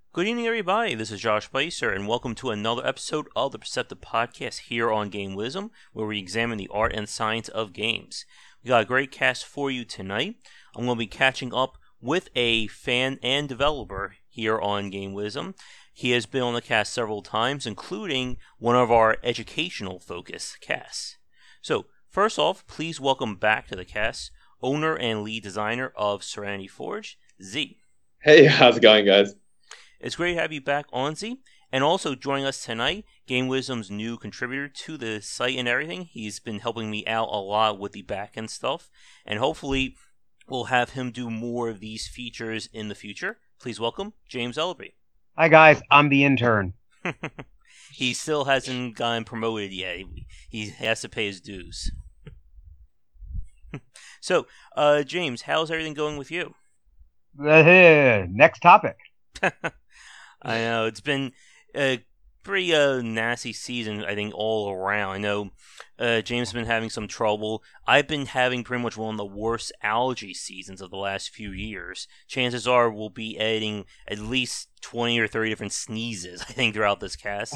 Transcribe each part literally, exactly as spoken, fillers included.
Good evening, everybody. This is Josh Spicer, and welcome to another episode of the Perceptive Podcast here on Game Wisdom, where we examine the art and science of games. We got a great cast for you tonight. I'm going to be catching up with a fan and developer here on Game Wisdom. He has been on the cast several times, including one of our educational focus casts. So, first off, please welcome back to the cast owner and lead designer of Serenity Forge, Z. Hey, how's it going, guys? It's great to have you back on, Z. And also joining us tonight, Game Wisdom's new contributor to the site and everything. He's been helping me out a lot with the back-end stuff. And hopefully, we'll have him do more of these features in the future. Please welcome James Ellerby. Hi, guys. I'm the intern. He still hasn't gotten promoted yet. He has to pay his dues. So, uh, James, how's everything going with you? Uh, next topic. I know, it's been a pretty uh, nasty season, I think, all around. I know uh, James has been having some trouble. I've been having pretty much one of the worst allergy seasons of the last few years. Chances are we'll be adding at least twenty or thirty different sneezes, I think, throughout this cast.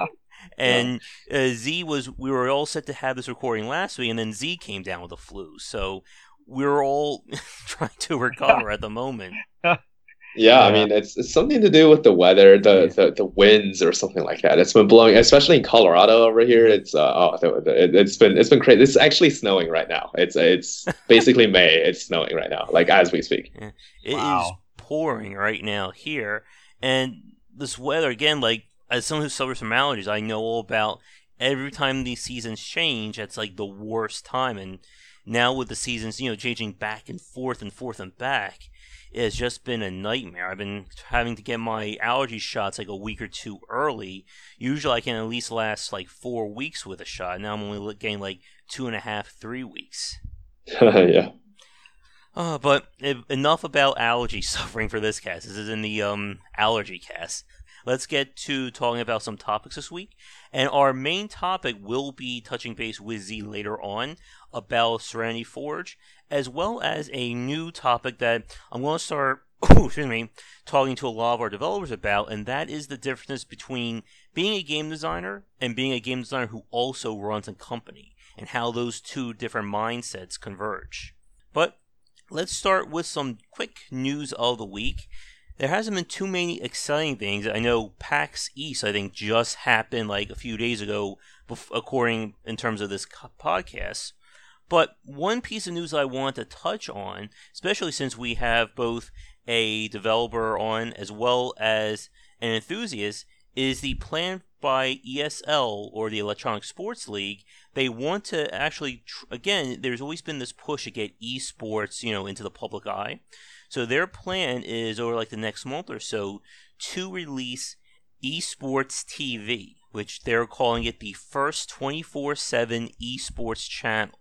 And uh, Z was, we were all set to have this recording last week, and then Z came down with the flu. So we're all trying to recover at the moment. Yeah, yeah, I mean, it's it's something to do with the weather, the, yeah. the the winds, or something like that. It's been blowing, especially in Colorado over here. It's uh, oh, it, it's been it's been crazy. It's actually snowing right now. It's it's basically May. It's snowing right now, like as we speak. Yeah. It wow. is pouring right now here, and this weather again. Like as someone who suffers from allergies, I know all about. Every time these seasons change, it's like the worst time, and now with the seasons, you know, changing back and forth and forth and back. It has just been a nightmare. I've been having to get my allergy shots like a week or two early. Usually I can at least last like four weeks with a shot. Now I'm only getting like two and a half, three weeks. Yeah. Uh, but enough about allergy suffering for this cast. This is in the um allergy cast. Let's get to talking about some topics this week. And our main topic will be touching base with Z later on about Serenity Forge, as well as a new topic that I'm going to start excuse me, talking to a lot of our developers about, and that is the difference between being a game designer and being a game designer who also runs a company, and how those two different mindsets converge. But let's start with some quick news of the week. There hasn't been too many exciting things. I know PAX East, I think, just happened like a few days ago, according in terms of this podcast. But one piece of news I want to touch on, especially since we have both a developer on as well as an enthusiast, is the plan by E S L, or the Electronic Sports League. They want to actually, again, there's always been this push to get esports, you know, into the public eye. So their plan is, over like the next month or so, to release Esports T V, which they're calling it the first twenty-four seven esports channel.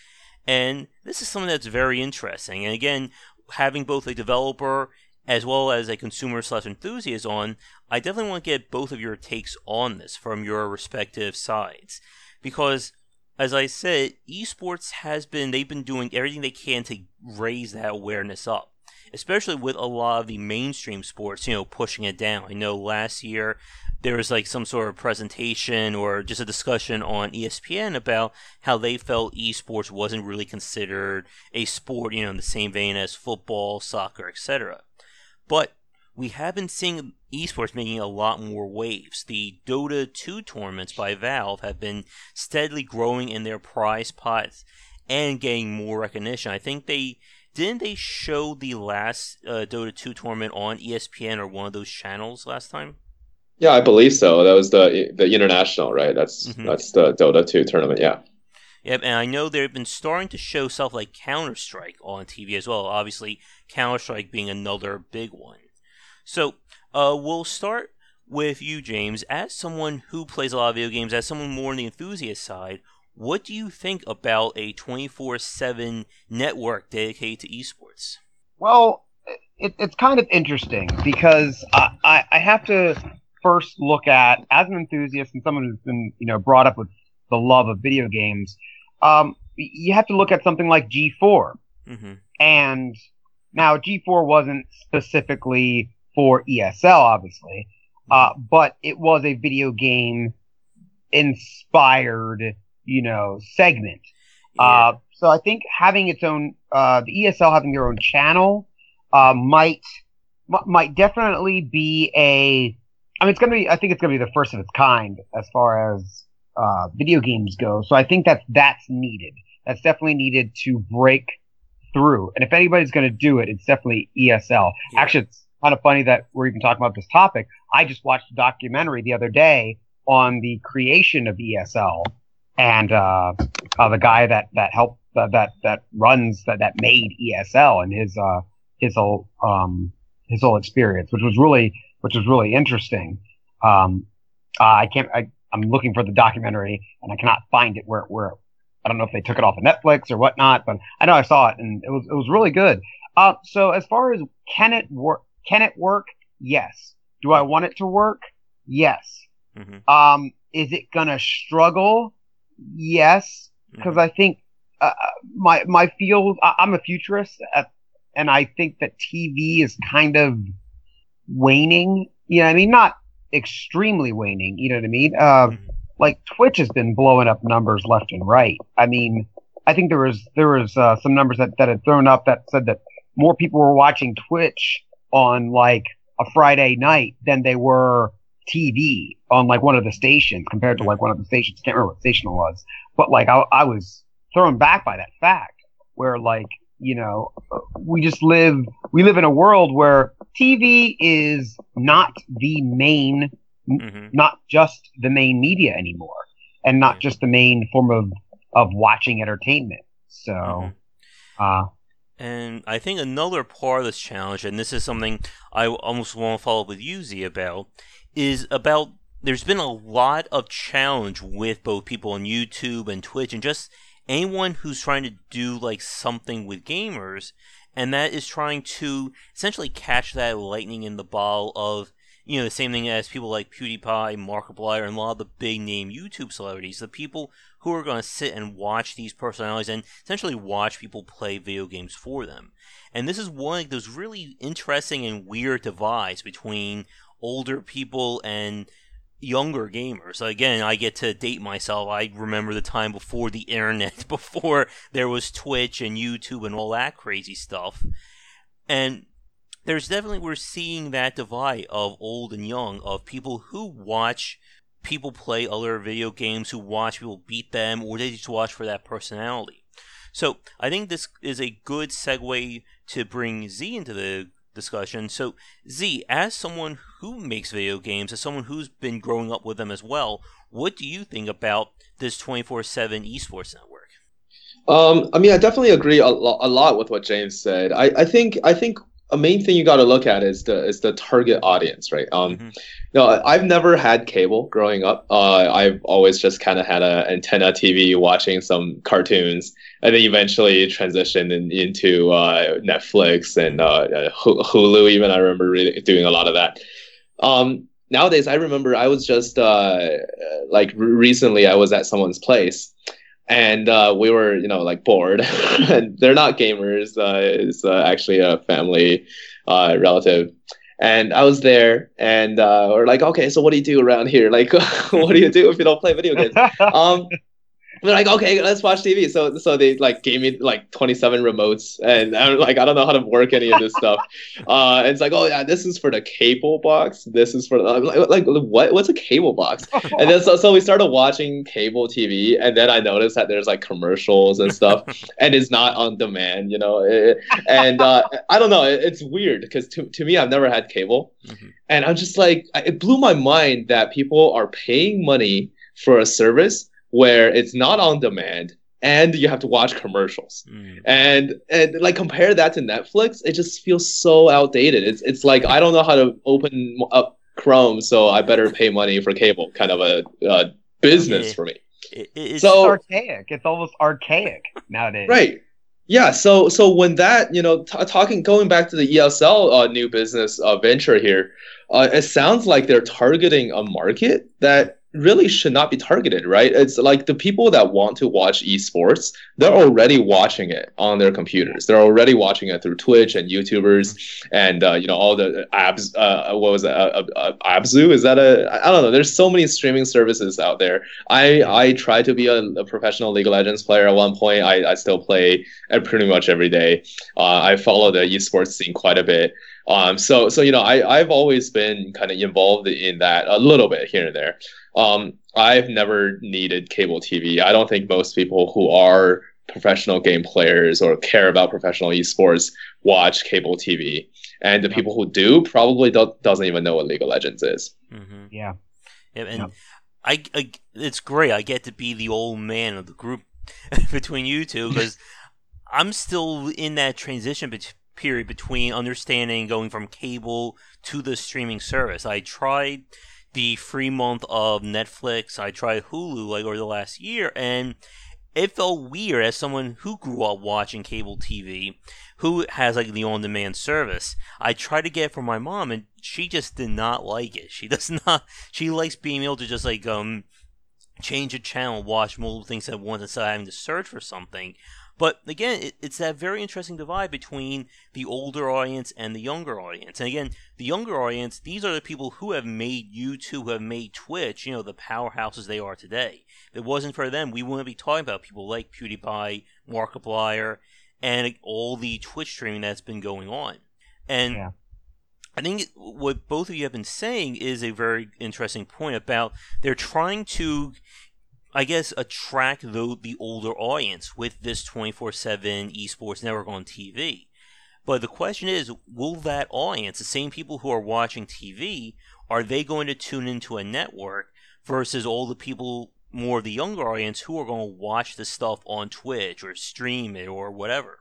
And this is something that's very interesting. And again, having both a developer as well as a consumer slash enthusiast on, I definitely want to get both of your takes on this from your respective sides. Because, as I said, esports has been, they've been doing everything they can to raise that awareness up. Especially with a lot of the mainstream sports, you know, pushing it down. I know last year there was like some sort of presentation or just a discussion on E S P N about how they felt esports wasn't really considered a sport, you know, in the same vein as football, soccer, et cetera. But we have been seeing esports making a lot more waves. The Dota two tournaments by Valve have been steadily growing in their prize pots and getting more recognition. I think they... Didn't they show the last uh, Dota two tournament on E S P N or one of those channels last time? Yeah, I believe so. That was the the international, right? That's mm-hmm. that's the Dota two tournament, yeah. Yep, and I know they've been starting to show stuff like Counter-Strike on T V as well. Obviously, Counter-Strike being another big one. So, uh, we'll start with you, James. As someone who plays a lot of video games, as someone more on the enthusiast side, what do you think about a twenty-four seven network dedicated to esports? Well, it, it's kind of interesting because I, I, I have to first look at, as an enthusiast and someone who's been, you know, brought up with the love of video games, um, you have to look at something like G four. Mm-hmm. And now G four wasn't specifically for E S L, obviously, uh, but it was a video game inspired, you know, segment. Yeah. Uh, so I think having its own, uh, the E S L having their own channel, uh, might, m- might definitely be a, I mean, it's going to be, I think it's going to be the first of its kind as far as, uh, video games go. So I think that that's needed. That's definitely needed to break through. And if anybody's going to do it, it's definitely E S L. Yeah. Actually, it's kind of funny that we're even talking about this topic. I just watched a documentary the other day on the creation of E S L and, uh, uh the guy that, that helped, uh, that, that runs, that, that made E S L and his, uh, his whole, um, his whole experience, which was really, which was really interesting. Um, uh, I can't, I, I'm looking for the documentary and I cannot find it where, where, I don't know if they took it off of Netflix or whatnot, but I know I saw it and it was, it was really good. Uh, so as far as can it work, can it work? Yes. Do I want it to work? Yes. Mm-hmm. Um, is it gonna struggle? Yes. Because Mm-hmm. I think, uh, my, my field, I, I'm a futurist uh, and I think that T V is kind of waning. You know what I mean? Not extremely waning. You know what I mean? Uh, Mm-hmm. like Twitch has been blowing up numbers left and right. I mean, I think there was there was uh, some numbers that, that had thrown up that said that more people were watching Twitch on like a Friday night than they were T V on like one of the stations compared to like one of the stations. Can't remember what station it was, but like I, I was thrown back by that fact where like, you know, we just live, we live in a world where T V is not the main Mm-hmm. not just the main media anymore and not just the main form of, of watching entertainment. So, Mm-hmm. uh, And I think another part of this challenge, and this is something I almost want to follow up with you, Z, about, is about there's been a lot of challenge with both people on YouTube and Twitch and just anyone who's trying to do like something with gamers, and that is trying to essentially catch that lightning in the bottle of, you know, the same thing as people like PewDiePie, Markiplier, and a lot of the big name YouTube celebrities, the people who are going to sit and watch these personalities and essentially watch people play video games for them. And this is one of those really interesting and weird divides between older people and younger gamers. So again, I get to date myself. I remember the time before the internet, before there was Twitch and YouTube and all that crazy stuff. And there's definitely, we're seeing that divide of old and young, of people who watch people play other video games, who watch people beat them, or they just watch for that personality. So I think this is a good segue to bring Z into the discussion. So Z, as someone who makes video games, as someone who's been growing up with them as well, what do you think about this twenty-four seven esports network? Um, I mean, I definitely agree a, lo- a lot with what James said. I, I think I think a main thing you got to look at is the is the target audience, right? Um, Mm-hmm. no, I've never had cable growing up. Uh, I've always just kind of had an antenna T V watching some cartoons, and then eventually transitioned in, into uh, Netflix and uh, Hulu. Even I remember really doing a lot of that. Um, nowadays, I remember I was just uh, like recently I was at someone's place. And uh, we were, you know, like bored. And they're not gamers. Uh, it's uh, actually a family uh, relative. And I was there, and uh, we're like, okay, so what do you do around here? Like, what do you do if you don't play video games? Um, they're like, okay, let's watch T V. So, so they like gave me like twenty-seven remotes, and I'm like, I don't know how to work any of this stuff. Uh, and it's like, oh yeah, this is for the cable box. This is for I'm like, like what? What's a cable box? And then so, so we started watching cable T V, and then I noticed that there's like commercials and stuff, and it's not on demand, you know. It, and uh, I don't know, it, it's weird because to to me, I've never had cable, mm-hmm. and I'm just like, it blew my mind that people are paying money for a service where it's not on demand and you have to watch commercials. Mm. And and like compare that to Netflix, it just feels so outdated. It's it's like I don't know how to open up Chrome, so I better pay money for cable. Kind of a uh, business yeah. for me. It, it's so archaic. It's almost archaic nowadays. Right. Yeah. So so when that, you know, t- talking going back to the E S L uh, new business uh, venture here, uh, it sounds like they're targeting a market that really should not be targeted, right? It's like the people that want to watch esports, they're already watching it on their computers. They're already watching it through Twitch and YouTubers and uh, you know all the abs. Uh, what was it? Uh, uh, Abzu? Is that a? I don't know. There's so many streaming services out there. I I tried to be a, a professional League of Legends player at one point. I I still play pretty much every day. Uh, I follow the esports scene quite a bit. Um, so so you know I I've always been kind of involved in that a little bit here and there. Um, I've never needed cable T V. I don't think most people who are professional game players or care about professional esports watch cable T V. And the yep. people who do probably don't, doesn't even know what League of Legends is. Mm-hmm. Yeah. yeah and yep. I, I, it's great. I get to be the old man of the group between you two because I'm still in that transition bet- period between understanding going from cable to the streaming service. I tried the free month of Netflix. I tried Hulu like over the last year, and it felt weird as someone who grew up watching cable T V, who has like the on-demand service. I tried to get it for my mom, and she just did not like it. She does not. She likes being able to just like um change a channel, watch multiple things at once instead of having to search for something. But again, it, it's that very interesting divide between the older audience and the younger audience. And again, the younger audience, these are the people who have made YouTube, who have made Twitch, you know, the powerhouses they are today. If it wasn't for them, we wouldn't be talking about people like PewDiePie, Markiplier, and all the Twitch streaming that's been going on. And yeah. I think what both of you have been saying is a very interesting point about they're trying to, I guess, attract the, the older audience with this twenty-four seven esports network on T V. But the question is, will that audience, the same people who are watching T V, are they going to tune into a network versus all the people, more of the younger audience, who are going to watch the stuff on Twitch or stream it or whatever?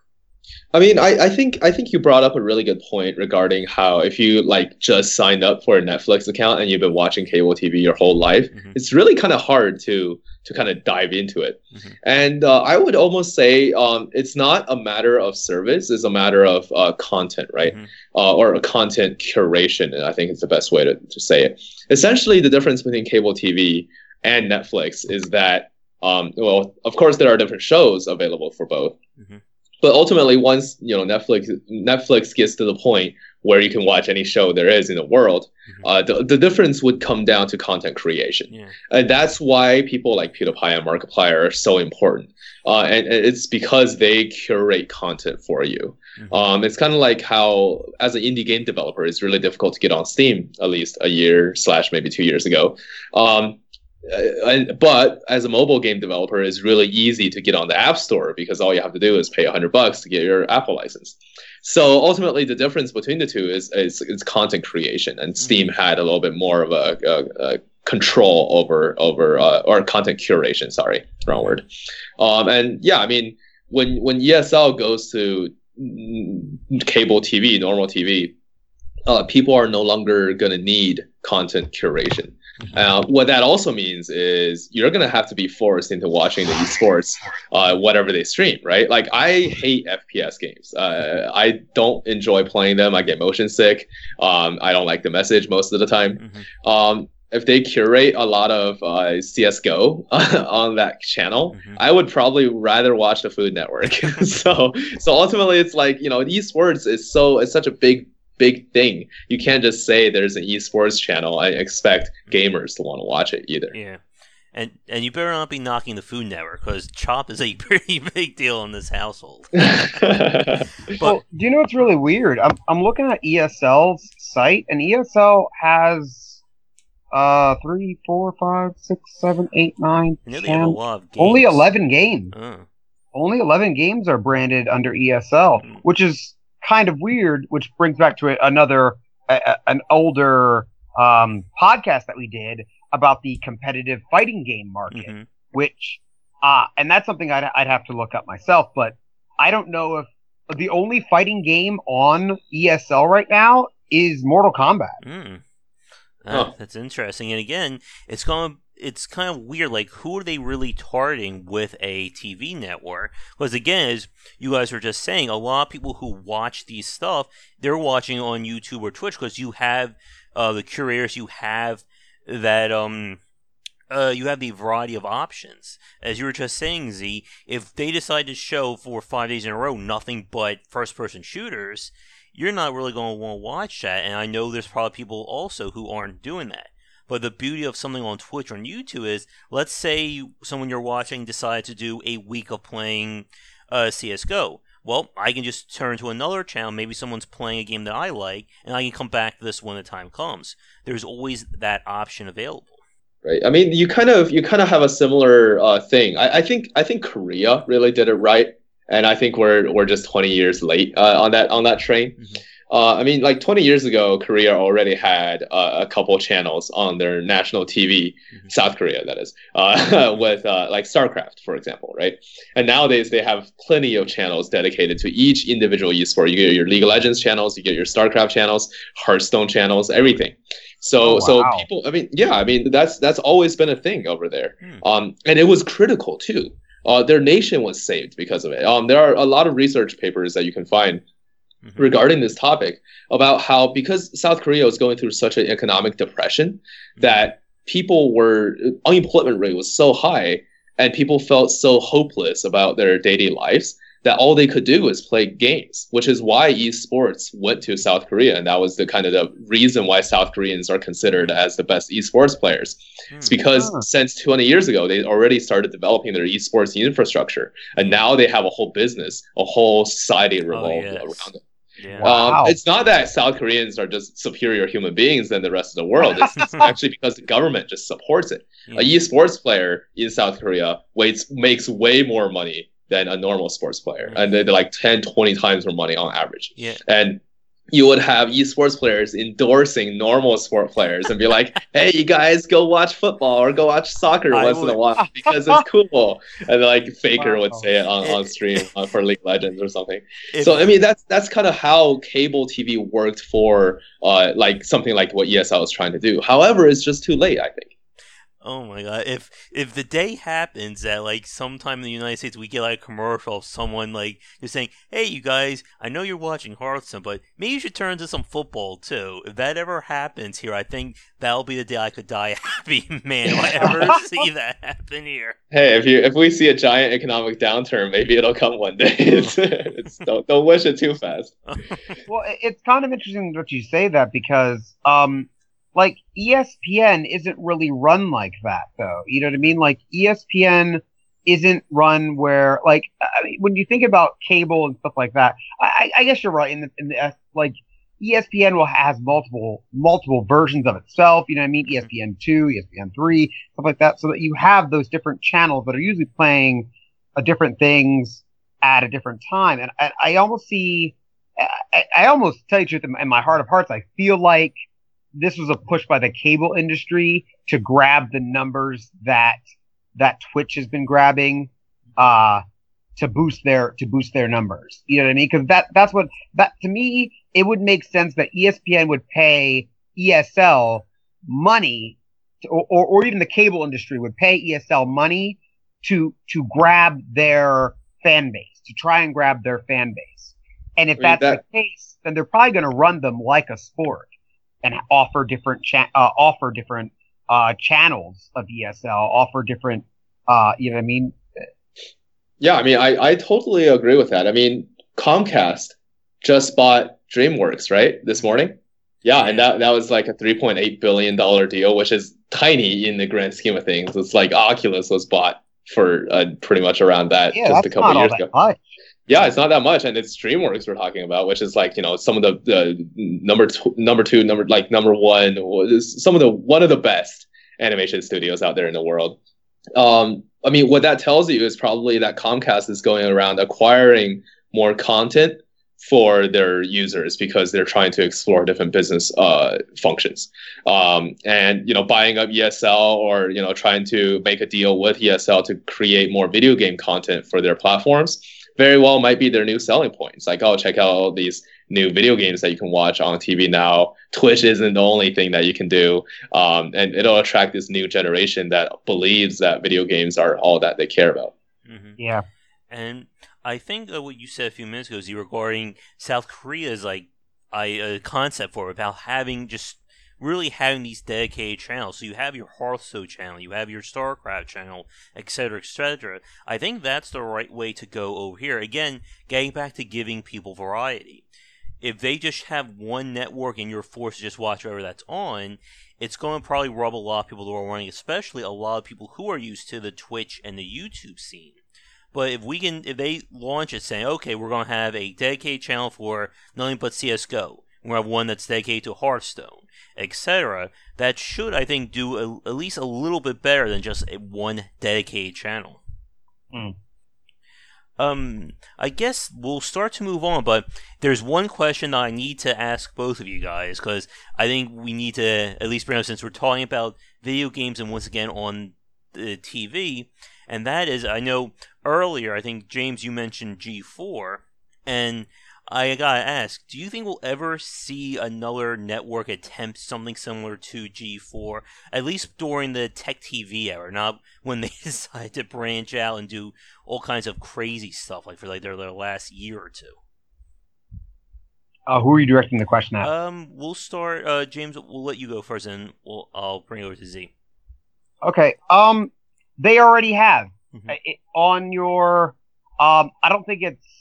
I mean, I, I think I think you brought up a really good point regarding how if you like just signed up for a Netflix account and you've been watching cable T V your whole life, mm-hmm. it's really kind of hard to to kind of dive into it. Mm-hmm. And uh, I would almost say um, it's not a matter of service; it's a matter of uh, content, right? Mm-hmm. Uh, or a content curation. And I think it's the best way to, to say it. Essentially, the difference between cable T V and Netflix is that, um, well, of course, there are different shows available for both. Mm-hmm. But ultimately, once you know Netflix Netflix gets to the point where you can watch any show there is in the world, mm-hmm. uh, the, the difference would come down to content creation. Yeah. And that's why people like PewDiePie and Markiplier are so important. Uh, and, and it's because they curate content for you. Mm-hmm. Um, it's kind of like how, as an indie game developer, it's really difficult to get on Steam, at least a year slash maybe two years ago. Um, Uh, and, but as a mobile game developer, it's really easy to get on the App Store because all you have to do is pay a hundred bucks to get your Apple license. So ultimately, the difference between the two is is, is content creation, and Steam had a little bit more of a, a, a control over over uh, or content curation. Sorry, wrong word. Um, and yeah, I mean, when when E S L goes to cable T V, normal T V, uh, people are no longer going to need content curation. Uh, what that also means is you're going to have to be forced into watching the esports, uh, whatever they stream, right? Like, I hate F P S games. Uh, I don't enjoy playing them. I get motion sick. Um, I don't like the message most of the time. Mm-hmm. Um, if they curate a lot of uh, C S G O on that channel, mm-hmm. I would probably rather watch the Food Network. so, so ultimately, it's like, you know, esports is so it's such a big big thing. You can't just say there's an esports channel and expect gamers to want to watch it either. Yeah, and and you better not be knocking the Food Network because Chop is a pretty big deal in this household. But well, do you know what's really weird? I'm I'm looking at E S L's site, and E S L has uh three, four, five, six, seven, eight, nine, ten, have a lot of games. Only eleven games. Uh. Only eleven games are branded under E S L, mm. which is kind of weird, which brings back to another uh, an older um, podcast that we did about the competitive fighting game market, mm-hmm. which uh, and that's something I'd, I'd have to look up myself, but I don't know if the only fighting game on E S L right now is Mortal Kombat. Mm. Uh, oh. That's interesting, and again, it's going to it's kind of weird, like, who are they really targeting with a T V network? Because, again, as you guys were just saying, a lot of people who watch these stuff, they're watching on YouTube or Twitch because you have uh, the curators, you have that, um, uh, you have the variety of options. As you were just saying, Z, if they decide to show for five days in a row nothing but first-person shooters, you're not really going to want to watch that. And I know there's probably people also who aren't doing that. But the beauty of something on Twitch or on YouTube is, let's say someone you're watching decides to do a week of playing uh, C S G O. Well, I can just turn to another channel, maybe someone's playing a game that I like, and I can come back to this when the time comes. There's always that option available. Right. I mean, you kind of you kind of have a similar uh, thing. I, I think I think Korea really did it right, and I think we're we're just twenty years late uh, on that on that train. Mm-hmm. Uh, I mean, like twenty years ago, Korea already had uh, a couple channels on their national T V, mm-hmm. South Korea, that is, uh, with uh, like StarCraft, for example, right? And nowadays, they have plenty of channels dedicated to each individual esport. You get your League of Legends channels, you get your StarCraft channels, Hearthstone channels, everything. So, oh, wow. so people, I mean, yeah, I mean, that's that's always been a thing over there. Hmm. Um, and it was critical, too. Uh, their nation was saved because of it. Um, there are a lot of research papers that you can find Mm-hmm. regarding this topic about how, because South Korea was going through such an economic depression, mm-hmm. that people were, unemployment rate was so high and people felt so hopeless about their daily lives that all they could do was play games, which is why esports went to South Korea. And that was the kind of the reason why South Koreans are considered as the best esports players. Mm-hmm. It's because oh. since twenty years ago, they already started developing their esports infrastructure. And now they have a whole business, a whole society revolved oh, yes. around it. Yeah. Wow. Um, it's not that South Koreans are just superior human beings than the rest of the world. It's, it's actually because the government just supports it. Yeah. A esports player in South Korea waits, makes way more money than a normal sports player. Mm-hmm. And they're like ten, twenty times more money on average. Yeah. And you would have esports players endorsing normal sport players and be like, hey, you guys go watch football or go watch soccer I once would. in a while because it's cool. And like Faker wow. would say it on, on stream for League of Legends or something. It, so, I mean, that's that's kind of how cable T V worked for uh, like something like what E S L is trying to do. However, it's just too late, I think. Oh my god, if if the day happens that like sometime in the United States we get like a commercial of someone like just saying, hey you guys, I know you're watching Hearthstone, but maybe you should turn to some football too. If that ever happens here, I think that'll be the day I could die happy, man, if I ever see that happen here. Hey, if you if we see a giant economic downturn, maybe it'll come one day. it's, it's, don't, don't wish it too fast. Well, it's kind of interesting that you say that because um like, E S P N isn't really run like that, though. You know what I mean? Like, E S P N isn't run where, like, I mean, when you think about cable and stuff like that, I, I guess you're right. In the, in the, like, E S P N will has multiple, multiple versions of itself. You know what I mean? E S P N two, E S P N three, stuff like that. So that you have those different channels that are usually playing uh, different things at a different time. And I, I almost see, I, I almost tell you the truth in, in my heart of hearts, I feel like this was a push by the cable industry to grab the numbers that that Twitch has been grabbing, uh, to boost their to boost their numbers. You know what I mean? Because that that's what that to me it would make sense that E S P N would pay E S L money, to, or, or or even the cable industry would pay E S L money to to grab their fan base, to try and grab their fan base. And if I mean, that's that... the case, then they're probably going to run them like a sport and offer different cha- uh, offer different uh, channels of E S L, offer different, uh, you know what I mean? Yeah, I mean, I, I totally agree with that. I mean, Comcast just bought DreamWorks, right, this morning? Yeah, and that, that was like a three point eight billion dollars deal, which is tiny in the grand scheme of things. It's like Oculus was bought for uh, pretty much around that yeah, just a couple years ago. Much. Yeah, it's not that much, and it's DreamWorks we're talking about, which is like, you know, some of the, the number two, number two, number like number one, some of the one of the best animation studios out there in the world. Um, I mean, what that tells you is probably that Comcast is going around acquiring more content for their users because they're trying to explore different business uh, functions, um, and you know, buying up E S L or you know, trying to make a deal with E S L to create more video game content for their platforms. Very well might be their new selling point. It's like, oh, check out all these new video games that you can watch on T V now. Twitch isn't the only thing that you can do. Um, and it'll attract this new generation that believes that video games are all that they care about. Mm-hmm. Yeah. And I think uh, what you said a few minutes ago is regarding South Korea's like I, uh, concept for it, about having just really having these dedicated channels. So you have your Hearthstone channel, you have your StarCraft channel, et cetera, et cetera. I think that's the right way to go over here. Again, getting back to giving people variety. If they just have one network and you're forced to just watch whatever that's on, it's going to probably rub a lot of people the wrong way, especially a lot of people who are used to the Twitch and the YouTube scene. But if we can, if they launch it saying, okay, we're going to have a dedicated channel for nothing but C S G O, we're going to have one that's dedicated to Hearthstone, et cetera, that should, I think, do a, at least a little bit better than just a one dedicated channel. Mm. Um, I guess we'll start to move on, but there's one question that I need to ask both of you guys, because I think we need to at least bring up, since we're talking about video games and once again on the T V, and that is, I know earlier, I think, James, you mentioned G four, and I gotta ask, do you think we'll ever see another network attempt something similar to G four, at least during the Tech T V era, not when they decide to branch out and do all kinds of crazy stuff, like for like their, their last year or two? Uh, who are you directing the question at? Um, we'll start, uh, James, we'll let you go first, and we'll, I'll bring it over to Z. Okay, um, they already have. Mm-hmm. It, on your, um, I don't think it's,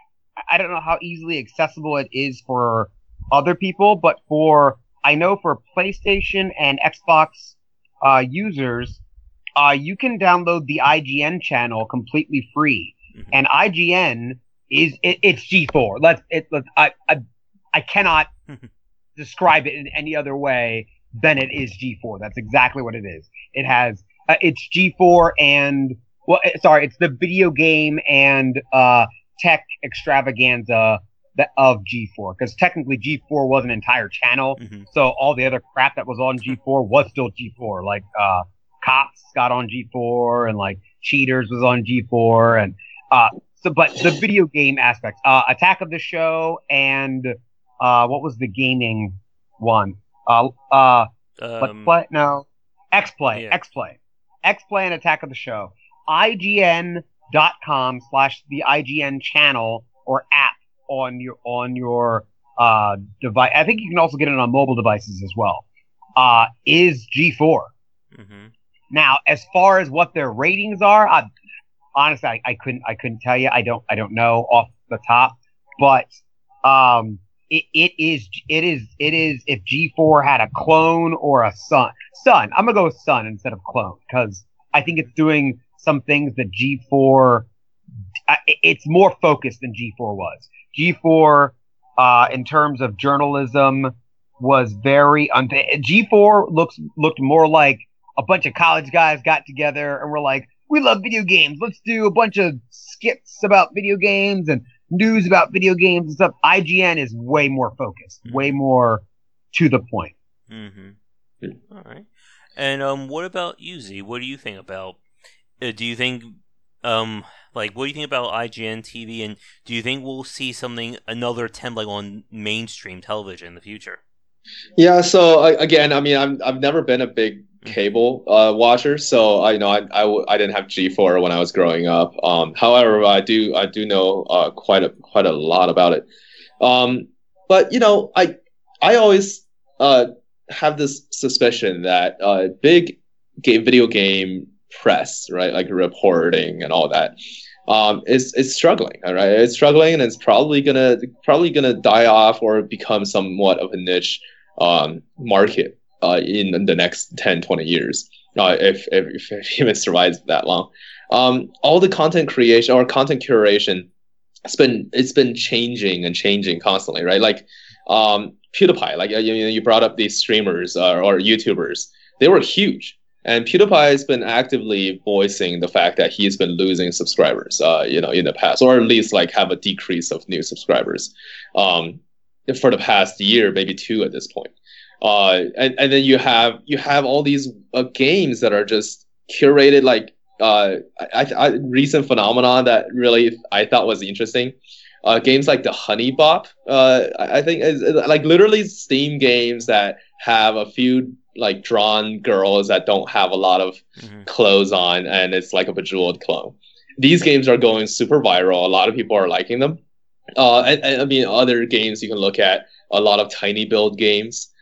I don't know how easily accessible it is for other people, but for, I know for PlayStation and Xbox uh, users, uh, you can download the I G N channel completely free. Mm-hmm. And I G N is, it, it's G four. Let's, it, let's, I, I, I cannot describe it in any other way than it is G four. That's exactly what it is. It has, uh, it's G four and, well, sorry, it's the video game and, uh, tech extravaganza that of G four, because technically G four was an entire channel, mm-hmm. so all the other crap that was on G four was still G four, like uh Cops got on G four, and like Cheaters was on G four, and uh so but the video game aspects, uh Attack of the Show and uh what was the gaming one? Uh uh um, Let's Play no X-Play, yeah. X-Play. X-Play and Attack of the Show. I G N dot com slash the I G N channel or app on your on your uh device. I think you can also get it on mobile devices as well. Uh, is G four. Mm-hmm. Now, as far as what their ratings are, I, honestly, I, I couldn't I couldn't tell you. I don't I don't know off the top, but um, it, it is it is it is if G four had a clone or a son. Son, I'm gonna go with son instead of clone, because I think it's doing some things that G four, uh, it's more focused than G four was. G four, uh, in terms of journalism, was very, un- G four looks, looked more like a bunch of college guys got together and were like, we love video games. Let's do a bunch of skits about video games and news about video games and stuff. I G N is way more focused, mm-hmm. way more to the point. Mm-hmm. All right. And um, what about you, Z? What do you think about Uh, do you think, um, like, what do you think about I G N T V, and do you think we'll see something, another attempt, like, on mainstream television in the future? Yeah, so, uh, again, I mean, I'm, I've never been a big cable uh, watcher, so, I you know, I, I, w- I didn't have G four when I was growing up. Um, however, I do I do know uh, quite a quite a lot about it. Um, but, you know, I, I always uh, have this suspicion that uh, big game, video game press, right, like reporting and all that, um, is is struggling. All right, it's struggling, and it's probably gonna probably gonna die off or become somewhat of a niche um, market uh, in the next ten, twenty years, uh, if, if if it even survives that long. Um, all the content creation or content curation, it's been it's been changing and changing constantly, right? Like um, PewDiePie, like you, you brought up these streamers uh, or YouTubers, they were huge. And PewDiePie has been actively voicing the fact that he's been losing subscribers, uh, you know, in the past, or at least like have a decrease of new subscribers, um, for the past year, maybe two at this point. Uh, and and then you have you have all these uh, games that are just curated, like uh, I, I, recent phenomenon that really I thought was interesting. Uh, games like the Honey Bop, uh, I think, is, is like literally Steam games that have a few like drawn girls that don't have a lot of mm-hmm. clothes on, and it's like a Bejeweled clone. These games are going super viral. A lot of people are liking them. Uh, and, and I mean, other games you can look at, a lot of tiny build games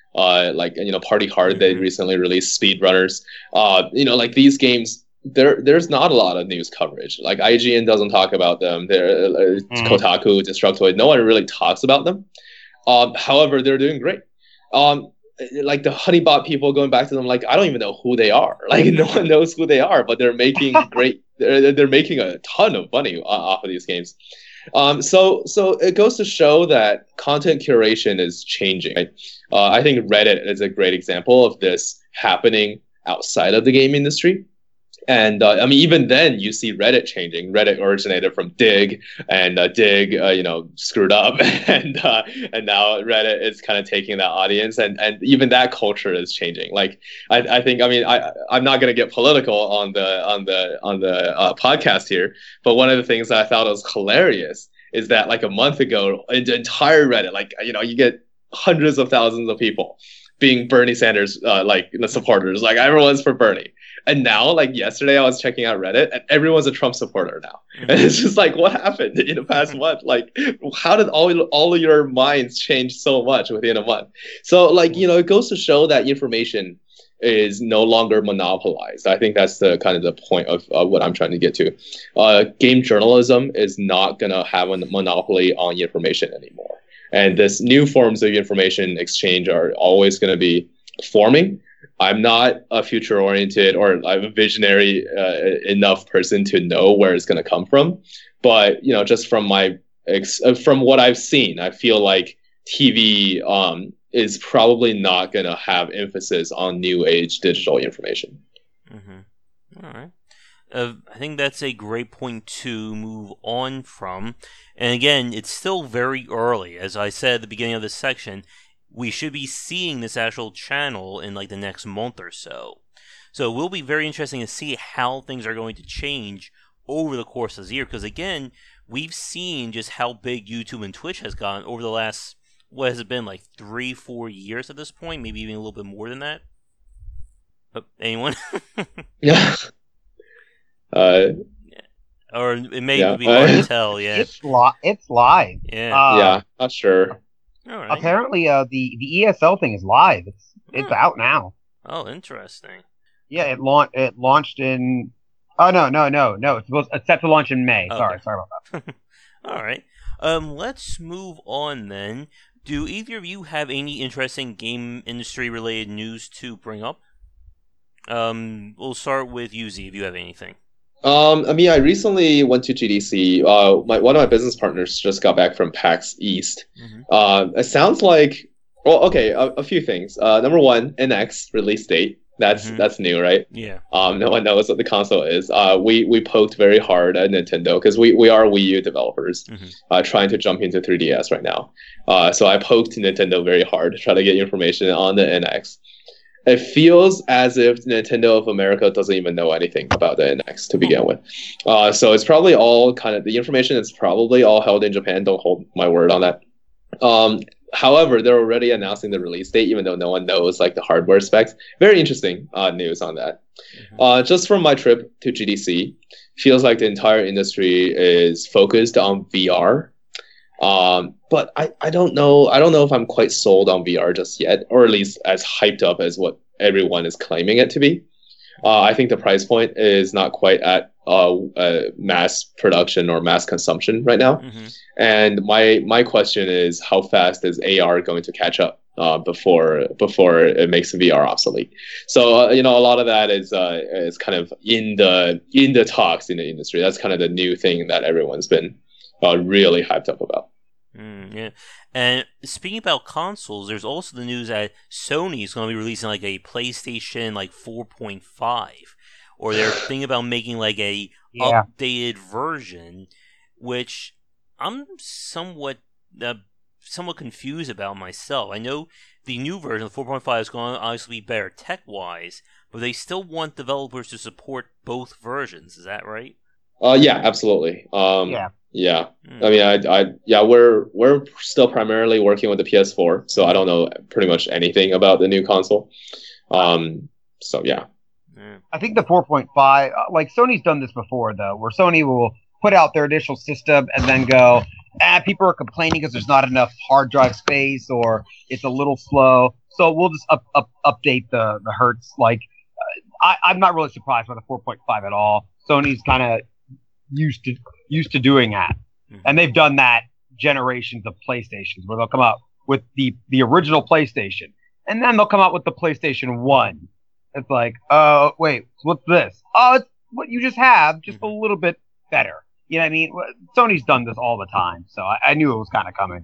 Uh, like you know, Party Hard, they recently released Speedrunners. Uh, you know, like these games, there there's not a lot of news coverage. Like I G N doesn't talk about them. There, uh, mm. Kotaku, Destructoid, no one really talks about them. Um, however, they're doing great. Um, like the Honeybot people, going back to them, like I don't even know who they are. Like no one knows who they are, but they're making great. They're, they're making a ton of money off of these games. Um, so so it goes to show that content curation is changing. Right? Uh, I think Reddit is a great example of this happening outside of the game industry. And uh, I mean, even then, you see Reddit changing. Reddit originated from Dig, and uh, Dig, uh, you know, screwed up, and uh, and now Reddit is kind of taking that audience, and, and even that culture is changing. Like, I, I think, I mean, I I'm not gonna get political on the on the on the uh, podcast here, but one of the things that I thought was hilarious is that like a month ago, the entire Reddit, like you know, you get hundreds of thousands of people being Bernie Sanders, uh, like the supporters, like everyone's for Bernie. And now, like yesterday, I was checking out Reddit, and everyone's a Trump supporter now. Mm-hmm. And it's just like, what happened in the past month? Like, how did all all of your minds change so much within a month? So, like, you know, it goes to show that information is no longer monopolized. I think that's the kind of the point of uh, what I'm trying to get to. Uh, game journalism is not gonna have a monopoly on information anymore, and this new forms of information exchange are always going to be forming. I'm not a future-oriented or I'm a visionary uh, enough person to know where it's going to come from, but you know, just from my ex- from what I've seen, I feel like T V um, is probably not going to have emphasis on new age digital information. Mm-hmm. All right. Uh, I think that's a great point to move on from. And again, it's still very early. As I said at the beginning of this section, we should be seeing this actual channel in like the next month or so. So it will be very interesting to see how things are going to change over the course of this year. Because again, we've seen just how big YouTube and Twitch has gotten over the last, what has it been, like three, four years at this point? Maybe even a little bit more than that? Uh, anyone? Yeah. Uh, or it may yeah. be hard to tell, yeah. It's, li- it's live. Yeah. Uh, yeah, not sure. All right. Apparently, uh, the, the E S L thing is live. It's it's Hmm. out now. Oh, interesting. Yeah, it launched. It launched in. Oh no, no, no, no! It's supposed. It's set to launch in May. Okay. Sorry, sorry about that. All right. Um, let's move on then. Do either of you have any interesting game industry related news to bring up? Um, we'll start with you, Z, if you have anything. Um, I mean, I recently went to G D C. Uh, my one of my business partners just got back from PAX East. Mm-hmm. Uh, it sounds like, well, okay, a, a few things. Uh, number one, N X release date. That's Mhm. that's new, right? Yeah. Um, no one knows what the console is. Uh, we we poked very hard at Nintendo because we, we are Wii U developers, Mhm. uh, trying to jump into three D S right now. Uh, so I poked Nintendo very hard to try to get information on the N X. It feels as if Nintendo of America doesn't even know anything about the N X to begin with. Uh, so it's probably all kind of, the information is probably all held in Japan. Don't hold my word on that. Um, however, they're already announcing the release date, even though no one knows like the hardware specs. Very interesting uh, news on that. Mhm. Uh, just from my trip to G D C, feels like the entire industry is focused on V R. Um, but I, I don't know. I don't know if I'm quite sold on V R just yet, or at least as hyped up as what everyone is claiming it to be. Uh, I think the price point is not quite at uh, uh, mass production or mass consumption right now. Mhm. And my my question is, how fast is A R going to catch up uh, before before it makes V R obsolete? So uh, you know, a lot of that is uh, is kind of in the in the talks in the industry. That's kind of the new thing that everyone's been uh, really hyped up about. Mm, yeah. And speaking about consoles, there's also the news that Sony is going to be releasing like a PlayStation like four point five, or they're thinking about making like a Yeah. updated version, which I'm somewhat uh, somewhat confused about myself. I know the new version of four point five is going to obviously be better tech wise, but they still want developers to support both versions. Is that right? Uh, yeah, absolutely. Um, Yeah. Yeah. Mm. I mean, I, I, yeah, we're we're still primarily working with the P S four, so I don't know pretty much anything about the new console. Um, so yeah. Yeah. I think the four point five, uh, like Sony's done this before though, where Sony will put out their initial system and then go, ah, people are complaining because there's not enough hard drive space or it's a little slow. So we'll just up, up, update the, the hertz. Like, uh, I, I'm not really surprised by the four point five at all. Sony's kind of used to used to doing that. Mm-hmm. And they've done that generations of PlayStations where they'll come out with the, the original PlayStation. And then they'll come out with the PlayStation one. It's like, oh, uh, wait, what's this? Oh, it's what you just have, just a little bit better. You know what I mean? Sony's done this all the time, so I, I knew it was kind of coming.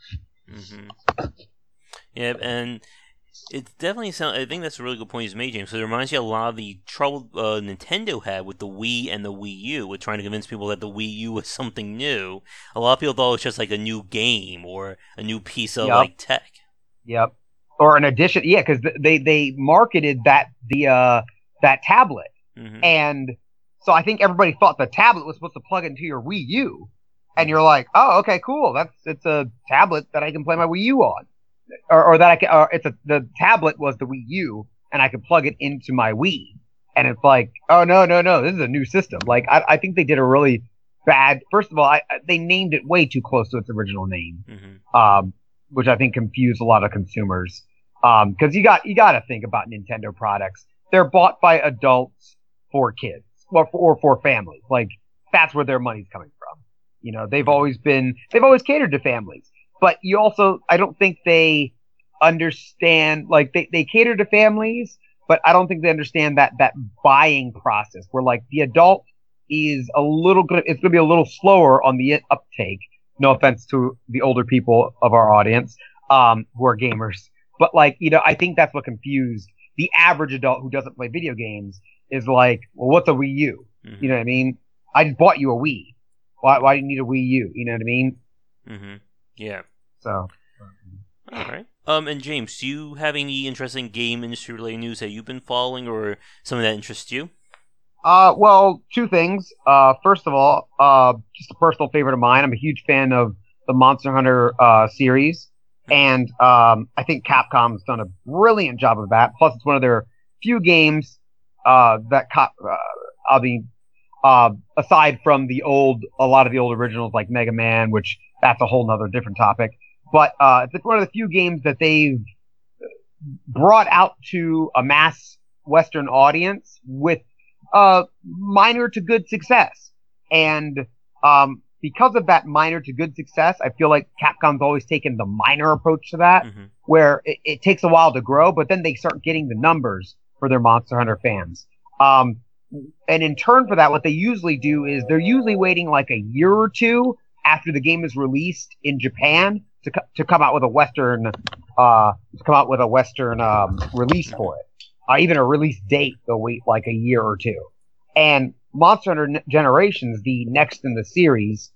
Mm-hmm. Yeah, and it definitely sounds. I think that's a really good point you made, James. So it reminds you a lot of the trouble uh, Nintendo had with the Wii and the Wii U, with trying to convince people that the Wii U was something new. A lot of people thought it was just like a new game or a new piece of yep. like tech. Yep. Or an addition, yeah, because they they marketed that the uh, that tablet, mm-hmm. and so I think everybody thought the tablet was supposed to plug into your Wii U, and you're like, oh, okay, cool, that's it's a tablet that I can play my Wii U on, or, or that I can, or it's a the tablet was the Wii U, and I could plug it into my Wii, and it's like, oh no no no, this is a new system. Like I I think they did a really bad. First of all, I, they named it way too close to its original name. Mm-hmm. Um. Which I think confused a lot of consumers. Um, because you got you got to think about Nintendo products. They're bought by adults for kids, or for, or for families. Like that's where their money's coming from. You know, they've always been they've always catered to families. But you also, I don't think they understand. Like they, they cater to families, but I don't think they understand that that buying process. Where like the adult is a little good. It's going to be a little slower on the uptake. No offense to the older people of our audience, um, who are gamers. But like, you know, I think that's what confused the average adult who doesn't play video games is like, well, what's a Wii U? Mm-hmm. You know what I mean? I just bought you a Wii. Why, why do you need a Wii U? You know what I mean? Mm-hmm. Yeah. So. All right. Um, and James, do you have any interesting game industry related news that you've been following or something that interests you? Uh, well, two things. Uh, first of all, uh, just a personal favorite of mine. I'm a huge fan of the Monster Hunter, uh, series. And, um, I think Capcom's done a brilliant job of that. Plus, it's one of their few games, uh, that, Cap, uh, I mean, uh, aside from the old, a lot of the old originals like Mega Man, which that's a whole nother different topic. But, uh, it's one of the few games that they've brought out to a mass Western audience with Uh, minor to good success. And, um, because of that minor to good success, I feel like Capcom's always taken the minor approach to that, mm-hmm. where it, it takes a while to grow, but then they start getting the numbers for their Monster Hunter fans. Um, and in turn for that, what they usually do is they're usually waiting like a year or two after the game is released in Japan to, co- to come out with a Western, uh, to come out with a Western, um, release for it. Uh, even a release date, they'll wait like a year or two. And Monster Hunter Generations, the next in the series,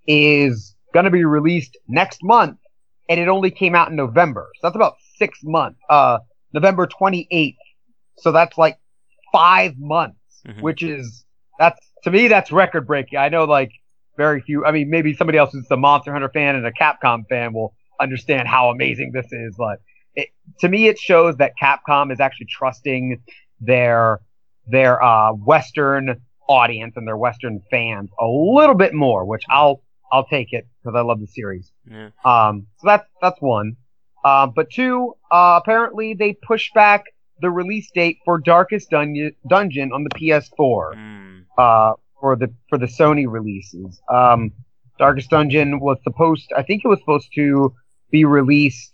is going to be released next month, and it only came out in November. So that's about six months. Uh, November twenty-eighth. So that's like five months, mm-hmm. which is, that's, to me, that's record breaking. I know like very few, I mean, maybe somebody else who's a Monster Hunter fan and a Capcom fan will understand how amazing this is, but It, to me, it shows that Capcom is actually trusting their their uh, Western audience and their Western fans a little bit more, which I'll I'll take it because I love the series. Yeah. Um, so that's that's one. Uh, but two, uh, apparently they pushed back the release date for Darkest Dun- Dungeon on the P S four mm. uh, for the for the Sony releases. Um, Darkest Dungeon was supposed, I think it was supposed to be released.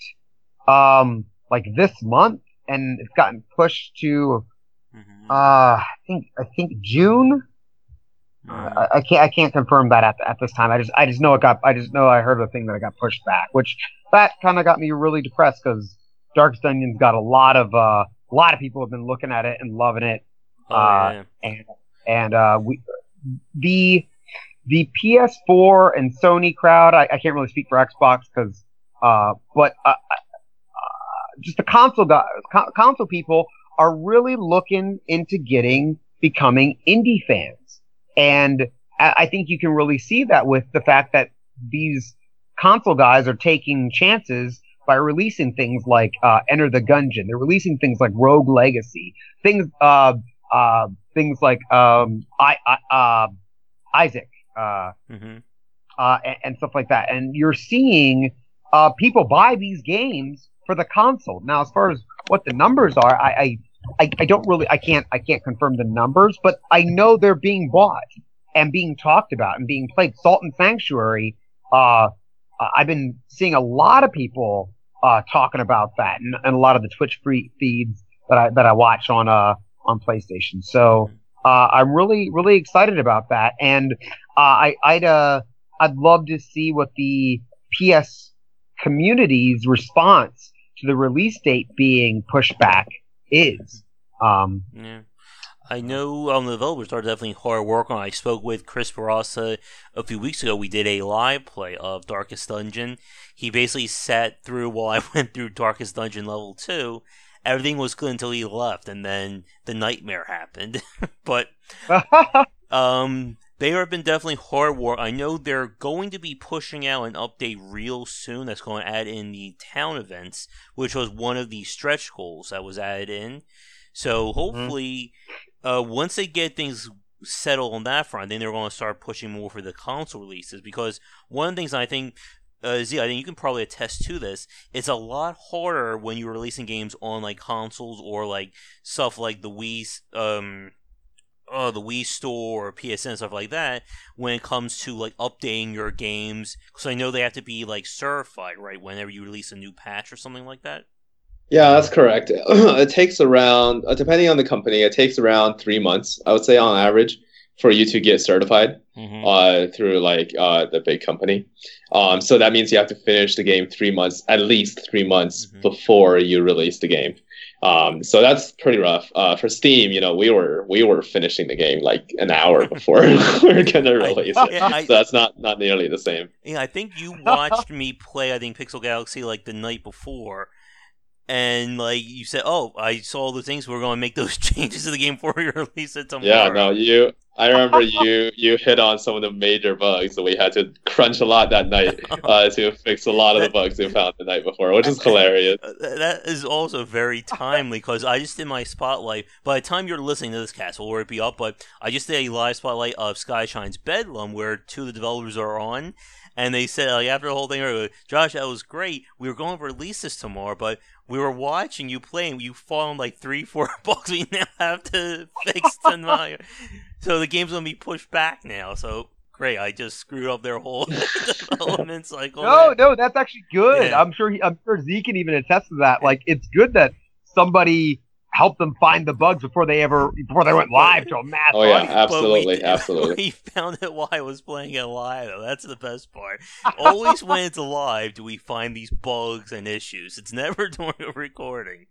Um, like this month, and it's gotten pushed to, mm-hmm. uh, I think I think June. Mm. I, I can't I can't confirm that at at this time. I just I just know it got I just know I heard a thing that it got pushed back, which that kind of got me really depressed because Darkest Dungeon's got a lot of uh, a lot of people have been looking at it and loving it, oh, uh, yeah. and and uh, we the the P S four and Sony crowd. I, I can't really speak for Xbox because, uh, but. Uh, Just the console guys, console people are really looking into getting, becoming indie fans. And I think you can really see that with the fact that these console guys are taking chances by releasing things like, uh, Enter the Gungeon. They're releasing things like Rogue Legacy. Things, uh, uh, things like, um, I, I uh, Isaac, uh, mm-hmm. uh, and, and stuff like that. And you're seeing uh, people buy these games for the console. Now, as far as what the numbers are, I, I, I, I don't really, I can't, I can't confirm the numbers, but I know they're being bought and being talked about and being played. Salt and Sanctuary, uh, I've been seeing a lot of people uh, talking about that, and, and a lot of the Twitch free feeds that I that I watch on uh on PlayStation. So uh, I'm really really excited about that, and uh, I I'd uh I'd love to see what the P S community's response to the release date being pushed back is. Um, yeah. I know um, the developers are definitely hard work on it. I spoke with Chris Barassa a few weeks ago. We did a live play of Darkest Dungeon. He basically sat through while I went through Darkest Dungeon level two. Everything was good until he left, and then the nightmare happened. But um, they have been definitely hard work. I know they're going to be pushing out an update real soon that's going to add in the town events, which was one of the stretch goals that was added in. So hopefully... Mm-hmm. Uh, once they get things settled on that front, then they're going to start pushing more for the console releases. Because one of the things I think, uh, Z, I think you can probably attest to this, it's a lot harder when you're releasing games on like consoles or like stuff like the Wii, um, uh, the Wii Store or P S N, stuff like that, when it comes to like updating your games. Because I know they have to be like certified, right, whenever you release a new patch or something like that. Yeah, that's correct. It takes around, depending on the company, it takes around three months, I would say, on average, for you to get certified mm-hmm. uh, through like uh, the big company. Um, so that means you have to finish the game three months, at least three months mm-hmm. before you release the game. Um, so that's pretty rough. Uh, for Steam, you know, we were we were finishing the game like an hour before we were gonna release I, it. Yeah, I, so that's not not nearly the same. Yeah, I think you watched me play. I think Pixel Galaxy like the night before. And, like, you said, oh, I saw the things, we're going to make those changes to the game before we release it tomorrow. Yeah, no, you, I remember you you hit on some of the major bugs, so we had to crunch a lot that night uh, to fix a lot of the bugs we found the night before, which is hilarious. That is also very timely, because I just did my spotlight. By the time you're listening to this cast, will already be up, but I just did a live spotlight of Skyshine's Bedlam, where two of the developers are on. And they said, like, after the whole thing, Josh, that was great. We were going to release this tomorrow, but we were watching you play, and you found like three, four bugs we now have to fix tonight. So the game's going to be pushed back now. So, great. I just screwed up their whole development cycle. No, man. no, that's actually good. Yeah. I'm sure he, I'm sure Z can even attest to that. Like, it's good that somebody help them find the bugs before they ever before they went live to a mass oh yeah audience. absolutely we, absolutely we found it while I was playing it live, though. That's the best part. Always when it's live do we find these bugs and issues. It's never during a recording.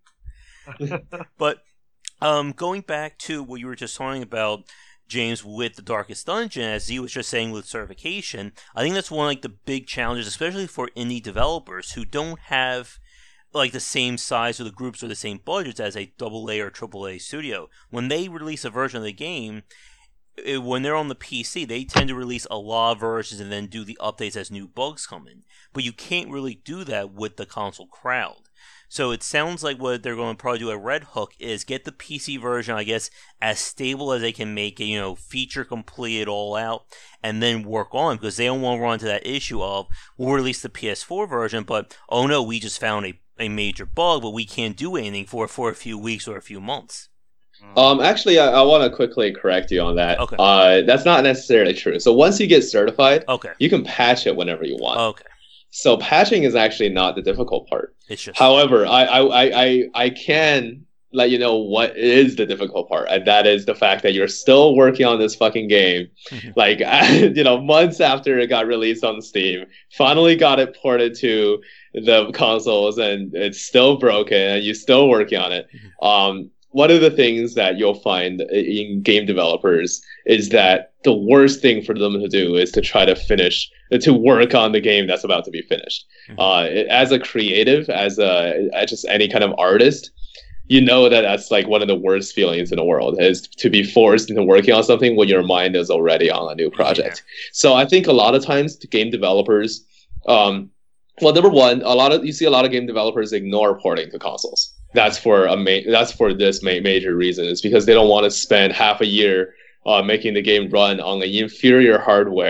But um going back to what you were just talking about, James, with the Darkest Dungeon, as Z was just saying with certification, I think that's one of like the big challenges, especially for indie developers who don't have like the same size or the groups or the same budgets as a double A or triple A studio. When they release a version of the game, it, when they're on the P C, they tend to release a lot of versions and then do the updates as new bugs come in. But you can't really do that with the console crowd. So it sounds like what they're going to probably do at Red Hook is get the P C version, I guess, as stable as they can make it, you know, feature complete it all out, and then work on, because they don't want to run into that issue of, we'll release the P S four version, but, oh no, we just found a a major bug, but we can't do anything for for a few weeks or a few months. Um, actually, I, I want to quickly correct you on that. Okay. Uh, that's not necessarily true. So once you get certified, okay, you can patch it whenever you want. Okay. So patching is actually not the difficult part. It's just... However, I, I, I, I can let you know what is the difficult part, and that is the fact that you're still working on this fucking game. Like, you know, months after it got released on Steam, finally got it ported to the consoles, and it's still broken, and you're still working on it. Um, one of the things that you'll find in game developers is that the worst thing for them to do is to try to finish, to work on the game that's about to be finished. Mm-hmm. Uh, as a creative, as a as just any kind of artist, you know that that's like one of the worst feelings in the world, is to be forced into working on something when your mind is already on a new project. Yeah. So I think a lot of times the game developers, um, well, number one, a lot of you see a lot of game developers ignore porting to consoles. That's for a ma- that's for this ma- major reason. It's because they don't want to spend half a year uh, making the game run on an inferior hardware